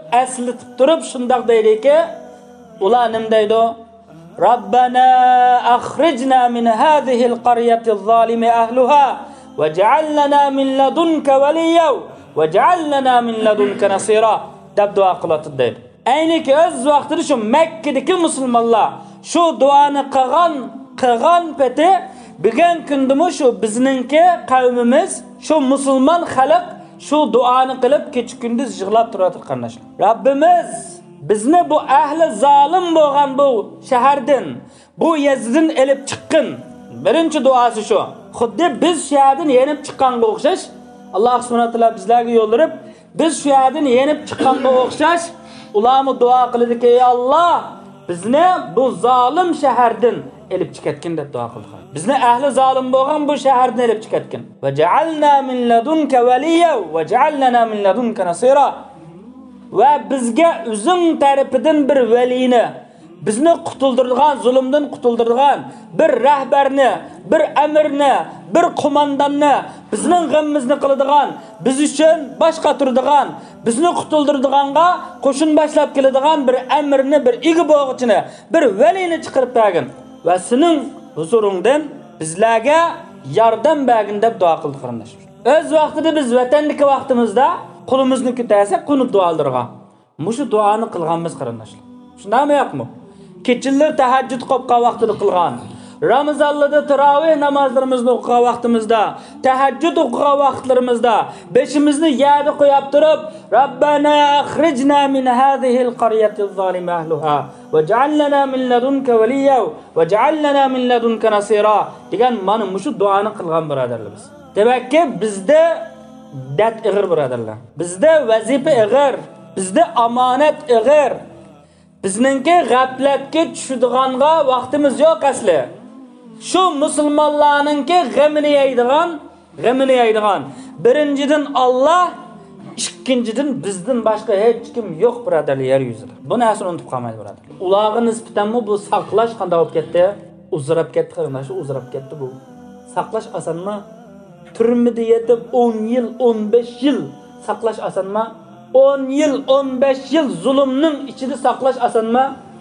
turib shundoq deydiki, ular nim deydi? Rabbana akhrijna min hadhihi al-qaryati adh-dhalimi ahliha waj'al lana min ladunka waliyya waj'al lana min ladunka nasira deb duo qiladi deydi. Ayniki o'z vaqtida shu Makkadagi musulmonlar shu duoni qilgan peti bugun kundimi shu bizningki qavmimiz, shu musulmon xalq shu duoni qilib kecha-kunduz yig'lab turadi qardoshlar. Rabbimiz bizni bu ahli zolim bo'lgan bu shahardan, bu Yaziddan elib chiqqin. Birinchi duosi shu. Xuddi biz shu yerdan yenib chiqqanga o'xshash, Alloh subhanahu va taolo bizlarga yo'ldirib, biz shu yerdan yenib chiqqanga o'xshash ularni duo qildiki, ey Alloh, bizni bu zolim shahardan elib chiqatgan deb duo qilgan. Bizni ahli zolim bo'lgan bu shahardan elib chiqatgan. Va ja'alna min ladunka waliya va ja'alna min ladunka nasira. Va bizga o'zing tarafidan bir valini, bizni qutuldirgan, zulmdan qutuldirgan bir rahbarni, bir amirni, bir qo'mondonni, bizning g'amimizni qiladigan, biz uchun bosh qotiradigan, bizni qutuldirdiganga qo'shin boshlab keladigan bir amirni, bir igi bo'g'ichini, bir valini chiqarib bergin va sening huzuringdan bizlarga yordam bergin deb duo qildi qarindosh. O'z vaqtida biz vatandagi vaqtimizda qo'limizni ko'tarsak, qunut duolarga. Mushu duoni qilganmiz qarindoshlar. Shundaymi yo'qmi? Kechillar tahajjud qopqa vaqtida qilgan. Ramazonlarda tarovih namozlarimizni o'qigan vaqtimizda, tahajjud o'qigan vaqtlarimizda beshimizni yerda qo'yib turib, Robbana akhrijna min hadhihi al-qaryati az-zalimi ahliha waj'al lana min ladunka waliyya waj'al lana min ladunka nasira degan mana mushu duoni qilgan birodarlarimiz. Demakki bizda dard ig'ir birodarlar. Bizda vazifa ig'ir, bizda omonat ig'ir. Bizningki g'aflatga tushadiganga vaqtimiz yo'q asli. Shu musulmonlarningki g'amini yeydigan. Birinchidan Alloh, ikkinchidan bizdan boshqa hech kim yo'q birodarlar yer yuzida. Bu narsani unutib qolmaydi birodarlar. Ularga nisbatan bu saqlash qanday bo'lib ketdi? Uzrab ketdi, qaranglar, uzrab ketdi bu. Saqlash osanmi? Turmida yetib 10 yil, 15 yil saqlash osanmi? 10 yil, 15 yil zulmning ichida saqlash osanmi?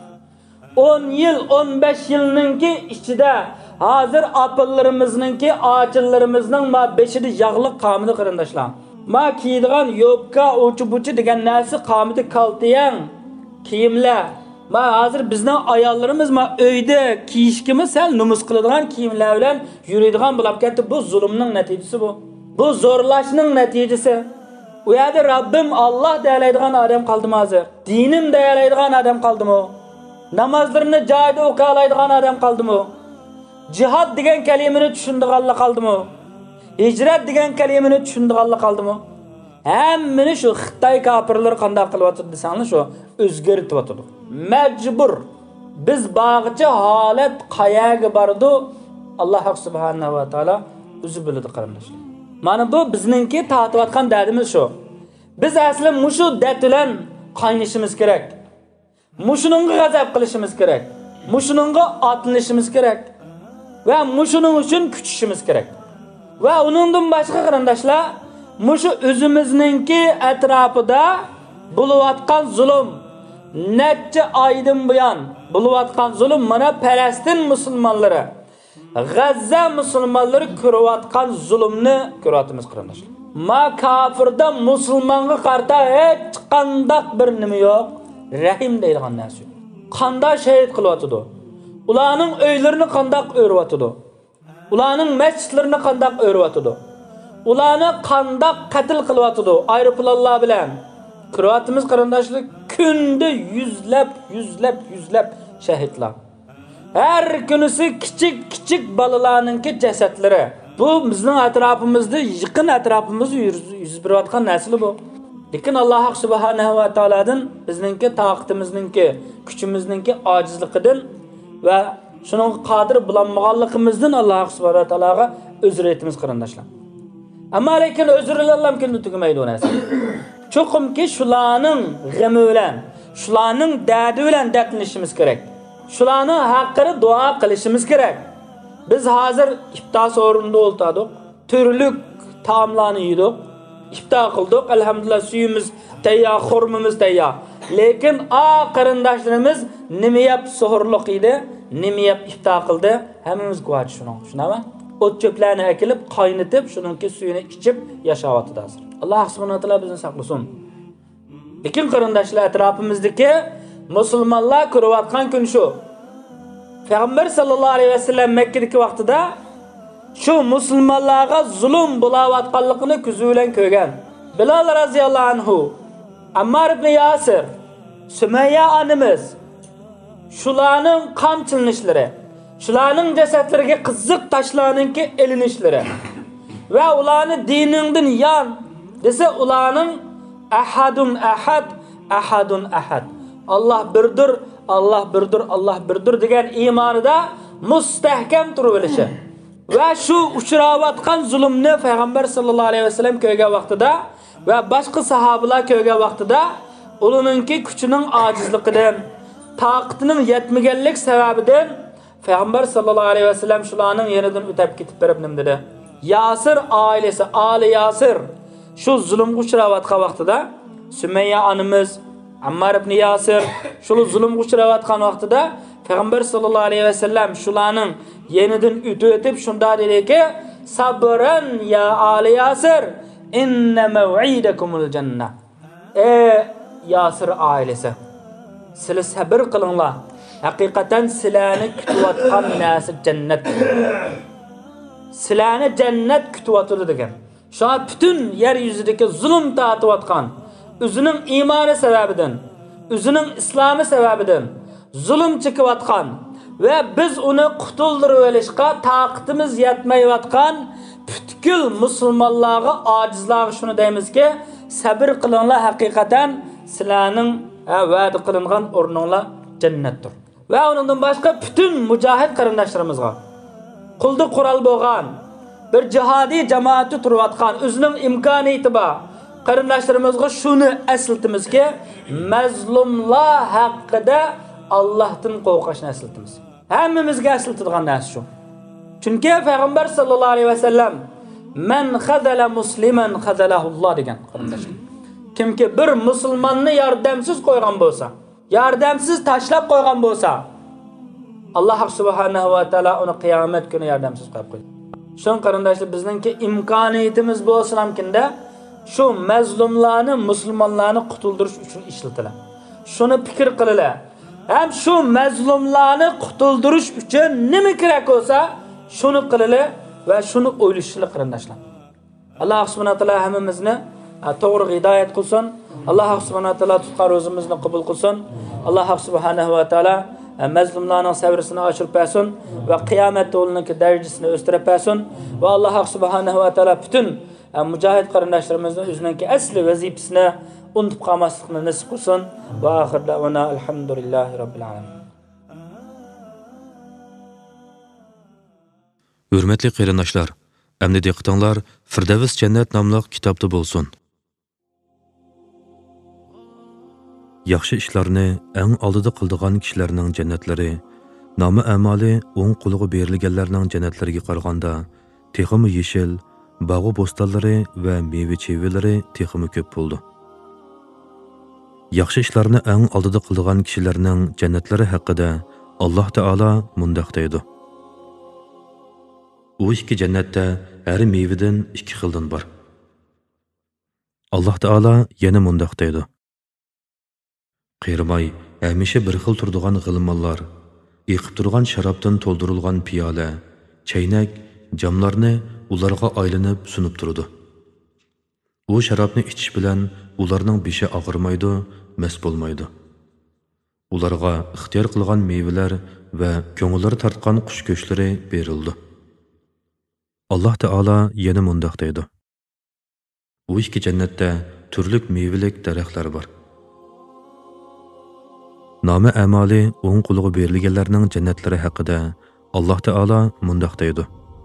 10 yil, 15 yilninki ichida hozir apillarimizninki, ochillarimizning ma beshida yog'liq qomida qarindoshlar. Ma kiydigan yopka, o'chi-buchi degan narsa qomida kaltiyang kiyimlar. Ma hozir bizning ayollarimiz ma uyda kiyishkimi sal numus qiladigan kiyimlar bilan yuradigan bo'lib ketdi. Bu zulmning natijasi bu. Bu zo'rlashning natijasi. U yerda Rabbim Alloh deyiladigan odam qoldimi hozir? Dinim deyiladigan odam qoldimi? Namozlarni joyida o'qiy oladigan odam qoldimi? Jihad degan kalimani tushundiganlar qoldimi? Hijrat degan kalimani tushundiganlar qoldimi? Hammani shu Xitoy kofirlar qanday qilyapti desanglar shu o'zgartib o'tadi. Majbur. Biz bag'chi holat qayaga bordi? Alloh subhanahu va taolo o'zi biladi qarindoshlar. Mana bu bizningki tatiyotgan dardimiz shu. Biz asli mushu dard bilan qaynashimiz kerak. Mushuningga g'azab qilishimiz kerak. Mushuningga otlanishimiz kerak. Va mushuning uchun kuchishimiz kerak. Va uningdan boshqa qarindoshlar, mushu o'zimizningki atrofida bo'layotgan zulm, necha oydan buyon bo'layotgan zulm mana Falastin musulmonlari, G'azza musulmonlari ko'rayotgan zulmni ko'ryapmiz qarindoshlar. Ma kofirda musulmonga qarta hech qanday bir nima yo'q. Rahim deydigan narsa. Qanday shahid qilyotdi? Ularning uylarini qanday o'riyotdi? Ularning masjidlarini qanday o'riyotdi? Ularni qanday qatl qilyotdi? Aeroplanlar bilan. Ko'ryapmiz qarindoshlar, kunda yuzlab shahidlar. Her kunisi kichik balalarningki jasadlari. Bu bizning atrofimizda, yaqin atrofimizda yuz berayotgan narsa bu. Lekin Alloh subhanahu va taoladan bizningki taqatimizningki, kuchimizningki ojizligidan va shuning qodir bo'lmaganligimizdan Alloh subhanahu va taolaga uzr aytamiz qarindoshlar. Ammo lekin uzrlarlar kimni tugamaydi o narsa. Cho'qimki shularning g'ami bilan, shularning dardi bilan dardlanishimiz kerak. Shularning haqqini duo qilishimiz kerak. Biz hozir iftor o'rinda o'ltirdik, turli taomlarni yedik, iftor qildik. Alhamdulillah suyimiz tayyor, xurmimiz tayyor. Lekin qarindoshlarimiz nima yeb suhurlik edi, nima yeb iftor qildi, hammamiz guvoh shuning. Shunami? O't cho'plarni akilib, qaynatib, shuningki suyini ichib yashayapti hozir. Alloh subhanahu va taolo bizni saqlasin. Lekin qarindoshlar atrofimizdagi musulmonlar ko'rayotgan kun shu. Payg'ambar sallallohu alayhi vasallam Makkadagi vaqtida shu musulmonlarga zulm bo'layotganligini ko'zi bilan ko'rgan. Bilal roziyallohu anhu, Ammar ibn Yasir, Sumayya onamiz shularning qamchilanishlari, shularning jasadlariga qiziq tashlarninki elinishlari va ularni diningdan yon desa ularning ahadun ahad Allah birdir degan iymonida mustahkam turib olishi va shu uchrayotgan zulmni payg'ambar sallallohu alayhi vasallam ko'rgan vaqtida va boshqa sahobalar ko'rgan vaqtida ularningki kuchining ojizligidan, toqatining yetmaganlik sababidan payg'ambar sallallohu alayhi vasallam shularning yonidan o'tib ketib berib nim dedi. Yasir oilasi, Ali Yasir shu zulmga uchrayotgan vaqtida Sumayya onamiz, Ammar ibn Yasir shu zulmga uchrayotgan vaqtida payg'ambar sallallohu alayhi vasallam shularning yenidan o'tib shunda dediki, sabran ya Ali Yasir, inna maw'idakumul jannah. Yasir oilasi, sizlar sabr qilinglar. Haqiqatan sizlarni kutayotgan narsa jannat. Sizlarni jannat kutyotdi degan. Shu bütün yer yuzidagi zulm tortayotgan, o'zining iymoni sababidan, o'zining islomi sababidan zulm chekayotgan va biz uni qutuldirib olishga toqatimiz yetmayotgan butkul musulmonlarga, ojizlarga shuni deymizki, sabr qilinglar, haqiqatan sizlarning va'da qilingan o'rninglar jannatdir. Va undan boshqa bütün mujohid qarindoshlarimizga qulda qural bo'lgan bir jihodiy jamoati turayotgan o'zining imkoniyati bor qarindoshlarimizga shuni eslatmizki, mazlumlar haqida Allohdan qo'rqishni eslatamiz. Hammamizga eslatadigan narsa shu. Chunki payg'ambar sallallohu alayhi vasallam man khazala musliman khazalahu Alloh degan qarindoshlar. Kimki bir musulmonni yordamsiz qo'ygan bo'lsa, yordamsiz tashlab qo'ygan bo'lsa, Alloh subhanahu va taolo uni qiyomat kuni yordamsiz qo'yib qo'yadi. Shun qarindoshlar, bizningki imkoniyatimiz bo'lsa hamkinda shu mazlumlarni, musulmonlarni qutuldirish uchun ishlatiladi. Shuni fikr qilinglar. Ham shu mazlumlarni qutuldirish uchun nima kerak bo'lsa, shuni qilinglar va shuni o'ylashinglar qarindoshlar. Alloh subhanahu va taolo hammamizni to'g'ri hidoyat qilsin. Alloh subhanahu va taolo tutgan ro'zimizni qabul qilsin. Alloh subhanahu va taolo mazlumlarning sabrsini oshirib bersin va qiyomat yo'lining darajasini o'stirib bersin va Alloh subhanahu va taolo bütün mujohid qarindoshlarimizning o'zining asli vazifasini unutib qolmaslikni nasib qilsin va oxirda ona alhamdulillahi robbil alamin. Hurmatli qarindoshlar, endi diqqatinglar Firdavs jannat nomli kitobda bo'lsin. Yaxshi ishlarni eng oldida qildigan kishilarning jannatlari, nomi amali o'ng qo'liga berilganlarning jannatlariga qaraganda texmi yeshil, bog'i bo'stonlari va meva-chevalari texmi ko'p bo'ldi. Yaxshi ishlarni eng oldida qildigan kishilarning jannatlari haqida Alloh taolo mundaq deydi. U ikki jannatda har mevadan ikki xildan bor. Alloh taolo yana mundaq deydi. Qiyrimay, hamisha bir xil turadigan g'ilmonlar, eqib turgan sharobdan to'ldirilgan piyola, chaynak, jamlarni ularga aylanib sunib turadi. U sharobni ichish bilan ularning beshi og'irmaydi, mast bo'lmaydi. Ularga ixtiyor qilgan mevalar va ko'ngillari tortgan qush go'shtlari berildi. Alloh taolo yana mundaq deydi. U ikki jannatda turli mevalik daraxtlar bor. Nomi amali o'ng qo'liga berilganlarning jannatlari haqida Alloh taolo mundaq deydi.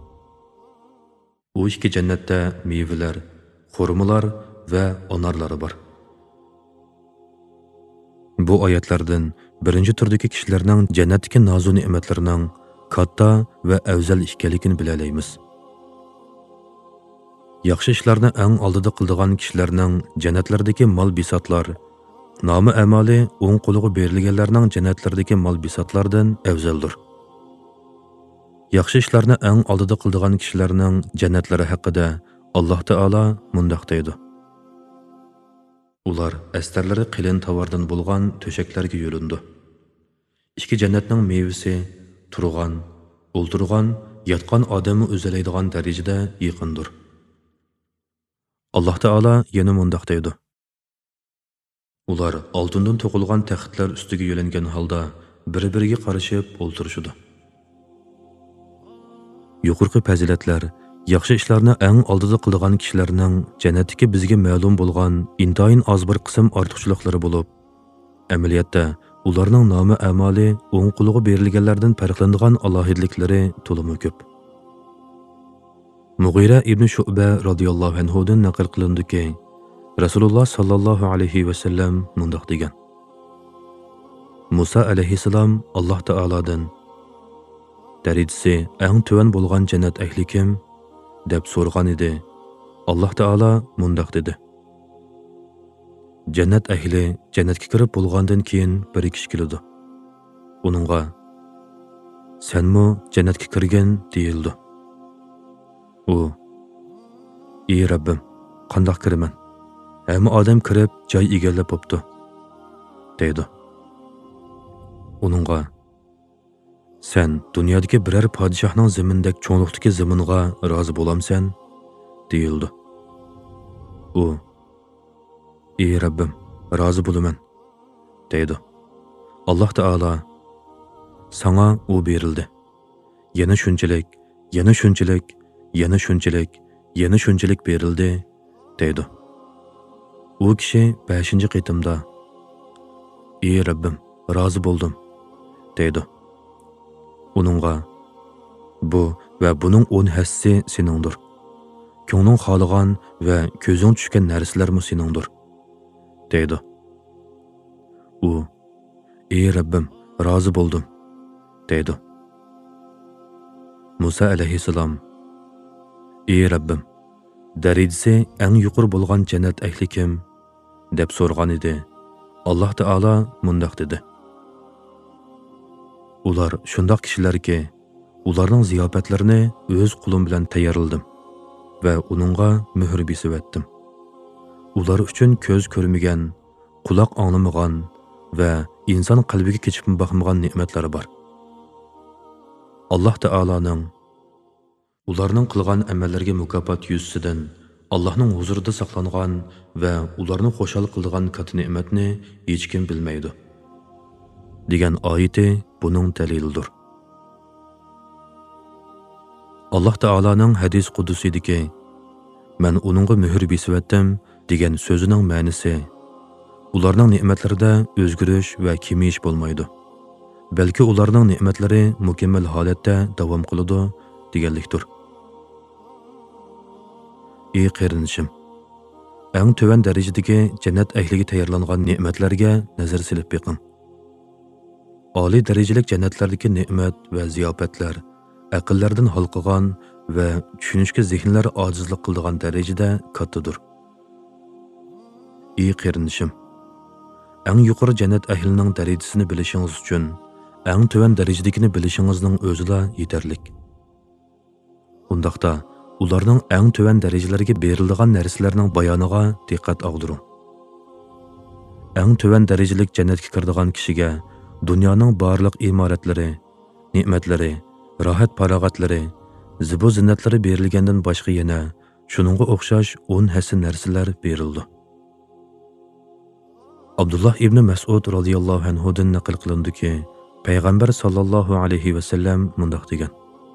U ikki jannatda mevalar, xurmolar va anarlar bor. Bu oyatlardan birinchi turdagi kishilarning jannatdagi nozu ne'matlarining katta va afzal ekanligini bilalaymiz. Yaxshi ishlarni eng oldida qildigan kishilarning jannatlaridagi mol bisotlar, nomi amali o'ng qo'liga berilganlarning jannatlaridagi mol bisotlardan afzaldir. Yaxshi ishlarni eng oldida qildigan kishilarning jannatlari haqida Alloh taolo mundaq deydi. Ular astarlari qilin tovardan bo'lgan to'shaklarga yo'lindi. Ikki jannatning mevasi turgan, o'ltirgan, yotgan odamni o'zalaydigan darajada yaqindir. Alloh taolo yana mundaq deydi. Ular oltindan to'qilgan taxtlar ustiga yo'langan holda bir-biriga qarashib o'ltirishdi. Yuqorqi fazilatlar, yaxshi ishlarni eng oldida qilgan kishilarning jannatdagi bizga ma'lum bo'lgan intayin oz bir qism ortiqchiliklari bo'lib, amaliyotda ularning nomi amali o'ng quliga berilganlardan farqlanadigan alohidliklari to'liq ko'p. Mughira ibn Shu'ba radhiyallohu anhudan naql qilindiki, Rasululloh sallallohu alayhi va sallam mundoq degan: Musa alayhissalom Alloh taolodan darajasi eng tuvan bo'lgan jannat ahli kim deb so'rgan edi. Alloh taolo mundoq dedi: Jannat ahli jannatga kirib bo'lgandan keyin bir kishi keladi. Uningga "Senmi jannatga kirgan?" deyildi. U: "Ey Rabbim, qandoq kiraman? Hamma odam kirib joy egallab bo'pti" deydi. Uningga "Sen dunyodagi biror podshohning zimindek cho'nliqdagi ziminga rozi bo'lamsan?" deyildi. U: "Ey Rabbim, rozi bo'laman" deydi. Alloh taolo: "Sana u berildi. Yana shunchalik, yana shunchalik, yana shunchalik, yana shunchalik berildi" deydi. U kishi 5-qitimda "Ey Rabbim, rozi bo'ldim" deydi. Uningga "Bu va buning 10 hassasi seningdir. Ko'ngling xohlagan va ko'zing tushgan narsalarmi seningdir" deydi. U: "Ey Rabbim, rozi bo'ldim" deydi. Musa alayhissalom: "Ey Rabbim, darajasi eng yuqori bo'lgan jannat ahli kim?" deb so'rgan edi. Alloh taolo mundoq dedi: "Ular shundoq kishilarki, ularning ziyofatlarini o'z qo'lim bilan tayyorladim va uningga muhr besivatdim. Ular uchun ko'z ko'rmagan, quloq anglamagan va inson qalbiga kechib boqmagan ne'matlar bor." Alloh taoloning ularning qilgan amallarga mukofot yuzasidan Allohning huzurida saqlangan va ularni xushal qilgan katta ne'matni hech kim bilmaydi degan oyati buning dalilidir. Alloh taoloning hadis qudusidagi "Men uningga muhr besivatdim" degan so'zining ma'nosi ularning ne'matlarida o'zgarish va kemish bo'lmaydi, balki ularning ne'matlari mukammal holatda davom qiladi deganlikdir. Ey qarindoshim, eng tuvan darajadagi jannat ahliga tayyorlangan ne'matlarga nazar silib beqing. Oliy darajalik jannatlardagi ne'mat va ziyofatlar aqllardan halqagan va tushunishga zehnlar ojizlik qiladigan darajada kattadir. Ey qarindoshim, eng yuqori jannat ahlining darajasini bilishingiz uchun eng tuvan darajadagini bilishingizning o'zida yetarlik. Undaqda ularning eng tuvan darajalarga berilgan narsalarning bayoniga diqqat og'diring. Eng tuvan darajalik jannatga kiradigan kishiga dunyoning barliq imoratlari, ne'matlari, rohat farog'atlari, zibu zinnatlari berilgandan boshqa yana shuningga o'xshash 10 hasan narsalar berildi. Abdullah ibn Mas'ud radhiyallohu anhudan naql qilindiki, Payg'ambar sallallohu alayhi va sallam mundoq degan: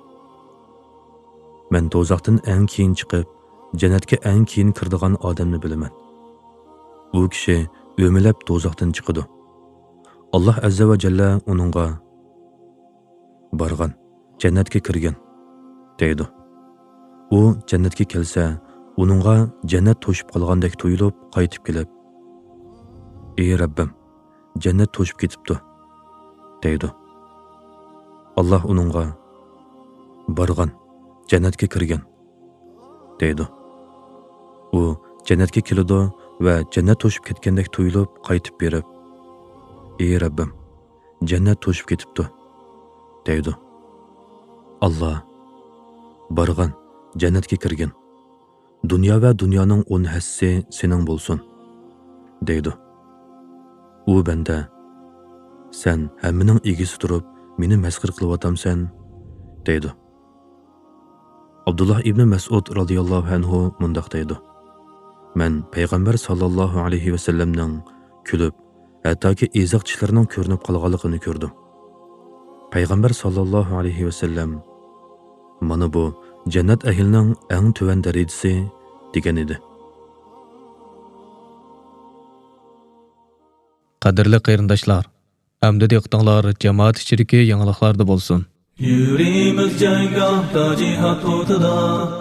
"Men do'zaxdan eng keyin chiqib, jannatga eng keyin kiradigan odamni bilaman. U kishi o'milab do'zaxdan chiqadi. Alloh azza va jalla uningga borgan, jannatga kirgan" deydi. U jannatga kelsa, uningga jannat to'shib qolgandek tuyulib, qaytib kelib, "Ey Rabbim, jannat to'shib ketibdi" deydi. Alloh uningga borgan, jannatga kirgan deydi. U jannatga keladi va jannat to'shib ketgandek tuyulib, qaytib berib, "Ey Rabbim, jannat to'shib ketibdi" deydi. Alloh borgan, jannatga kirgan. Dunyo va dunyoning 10 hassasi sening bo'lsin deydi. U banda: "Sen hammaning egisi turib, meni masxir qilyapsan" deydi. Abdullah ibn Mas'ud radhiyallohu anhu mundoq deydi: "Men Payg'ambar sallallohu alayhi va sallamning kulib, hattoki eziq tishlarining ko'rinib qolganligini ko'rdim. Payg'ambar sallallohu alayhi va sallam mana bu jannat ahlining eng tuvan darajasi degan edi." Qadrli qarindoshlar, Әмді диқтаңлар cemaat içideki yanılıqlarda bolsun. Yürimiz cengahda cihat ortada,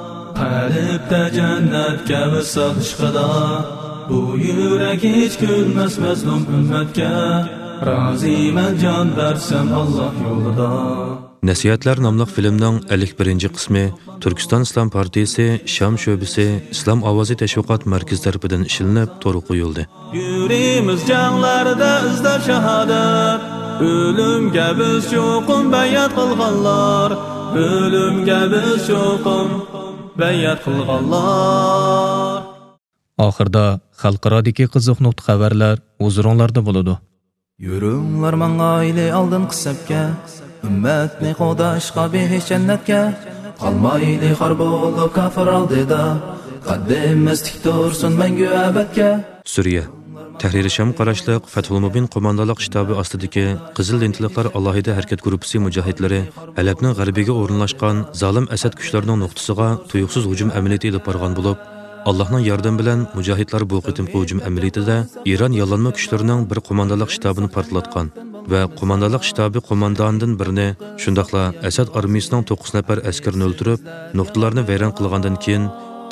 qalbdə cənnətə vəsat işqada. Bu yürək heç gülməz məzlum ümmətə, razı mən can versəm Allah yolunda. Nəsihətlər namlıq filmning 51-ci qismi Türkistan İslam Partiyası Şam şöbesi İslam Avazi Təşviqat Mərkəzi tərəfindən işlənib to'g'ri qo'yildi. Yürimiz janglarda izlab shahodat, o'limga biz cho'qim bayat qilganlar, o'limga biz cho'qim bayat qilganlar. Oxirda xalqarodagi qiziq nuqta xabarlar huzuringlarda bo'ladi. Yürümlar mangayli aldın qısabga, ümmetni qo'dashqa behish jannatga, qalmayli xor bo'lib kafir oldida, qaddimiz tik tursin mangu abadga. Suriya Tahrir-i Sham qarashliq Fathul Mubin qo'mondonlik shtabi ostidagi Qizil lentiliqlar alohida harakat guruhi mujahidlari Alabning g'arbiga o'rinlashgan zolim Asad kuchlarining nuqtasiga tuyuqsiz hujum amaliyoti olib borgan bo'lib, Allah'ның yardım bilen mücahitler bu qitim hücum ameliyatida İran yalanma kuchlarining bir qo'mondonlik shtabini portlatgan ve qo'mondonlik shtabi qo'mondonidan birini, shundaqla Asad armiyasining 9 nafar askarni o'ldirib, nuqtalarni vayron qilgandan keyin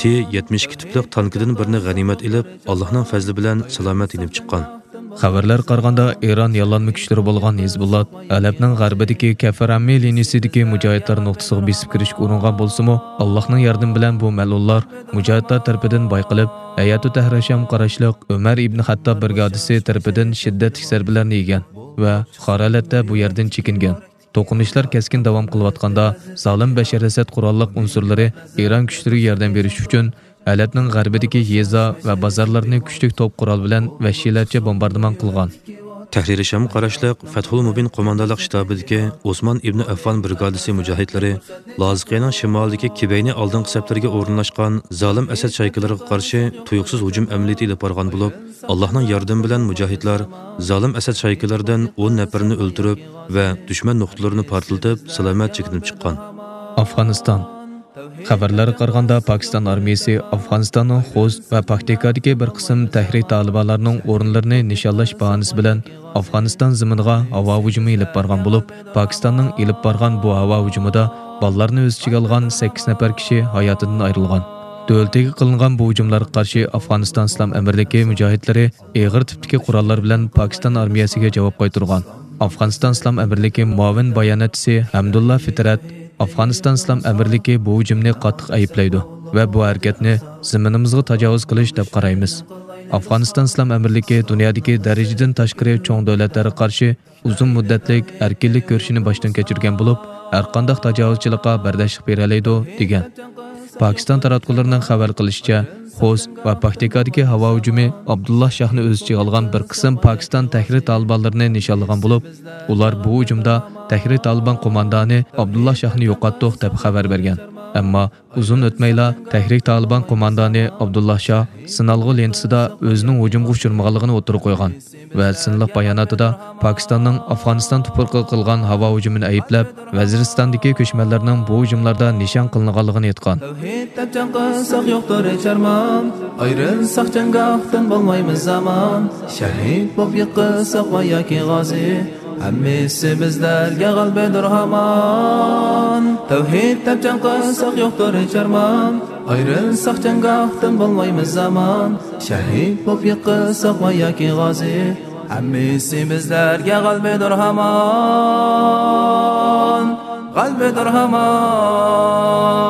T-72 tiplik tankidan birini g'animat ilib, Allohning fazli bilan salomat inib chiqqan. Xabarlar qaraganda İran yalanma kuchlari bo'lgan Hizbullah Alabning g'arbidagi Kafarami liniyasidagi mujohidlar nuqtasiga besib kirishga uringan bo'lsa-mu, Allohning yordami bilan bu malullar mujohidlar tarafidan bayqilib, Hayatu Tahrasham qarashliq Umar ibn Xattob brigadasi tarafidan shiddatli zarbalarni yegan va Xoralatda bu yerdan chekingan. To'qinishlar keskin davom qilayotganda, zolim Bashar Asad qurolliq unsurlari Iran kuchlariga yordam berish uchun Alabning g'arbidagi yeza va bozorlarni kuchli to'p qurol bilan vahshiylarcha bombardimon qilgan. Tahrir-i Sham qarashliq Fathul Mubin qo'mondonlik shtabidagi Osman ibn Affan brigadasi mujohidlari Laziqiyaning shimolidagi Kibayni oldingi saplarga o'rinlashgan zolim Asad shaykalariga qarshi tuyuqsiz hujum amaliyoti olib borgan bo'lib, Allohning yordami bilan mujohidlar zolim Asad shaykalaridan 10 nafarni o'ldirib va dushman nuqtalarini portlatib, salomat chekinib chiqqan. Afg'oniston Xabarlarga qaraganda Pokiston armiyasi Afg'onistonning Xo'z va Paktikadagi bir qism tahrir talibanlarning o'rinlarini nishonlash bahonasi bilan Afg'oniston ziminiga havo hujumi ilib borgan bo'lib, Pokistonning ilib borgan bu havo hujumida bolalarni o'z ichiga olgan 8 nafar kishi hayotidan ayrilgan. Davlatga qilingan bu hujumlarga qarshi Afg'oniston Islom Amirligi mujohidlari og'ir tipdagi qurollar bilan Pokiston armiyasiga javob qaytargan. Afg'oniston Islom Amirligi muavin bayonotchisi Hamdullah Fitrat Afg'oniston Islom Amirligi bu hujumni qattiq ayiblaydi va bu harakatni zaminimizga tajovuz qilish deb qaraymiz. Afg'oniston Islom Amirligi dunyodagi darajadan tashqari cho'ng davlatlarga qarshi uzun muddatlik erkinlik ko'rishini boshdan kechirgan bo'lib, har qanday tajovuzchilikqa bardoshlik bera oladi degan. Pokiston taratqullarining xabar qilishicha, Xo'z va Paktikadagi havo hujumi Abdullah Shahni o'z ichiga olgan bir qism Pokiston tahrir talibanlarini nishonlagan bo'lib, ular bu hujumda tahrir taliban qo'mondoni Abdullah Shahni yo'qotdik deb xabar bergan. Ammo uzun o'tmayla tahrir taliban qo'mondoni Abdullah Shah sinalg'i lentisida o'zining hujumga uchirmaganligini o'tirib qo'ygan va sinliq bayonotida Pokistonning Afg'oniston tuproqqa qilgan havo hujumini ayblab, Vaziristondagi ko'chmanlarning bu hujumlarda nishon qilinganligini aytgan. Ayrılsak cangahdan bo'lmaymiz zaman, shahid bo'lib yiqilsak va yoki g'ozi, hammasi bizlarga g'albadir hamon. Tavhid deb jang qilsak yo'qdir hech armon, ayrılsak cangahdan bo'lmaymiz zaman, shahid bo'lib yiqilsak va yoki g'ozi, hammasi bizlarga g'albadir hamon, g'albadir hamon.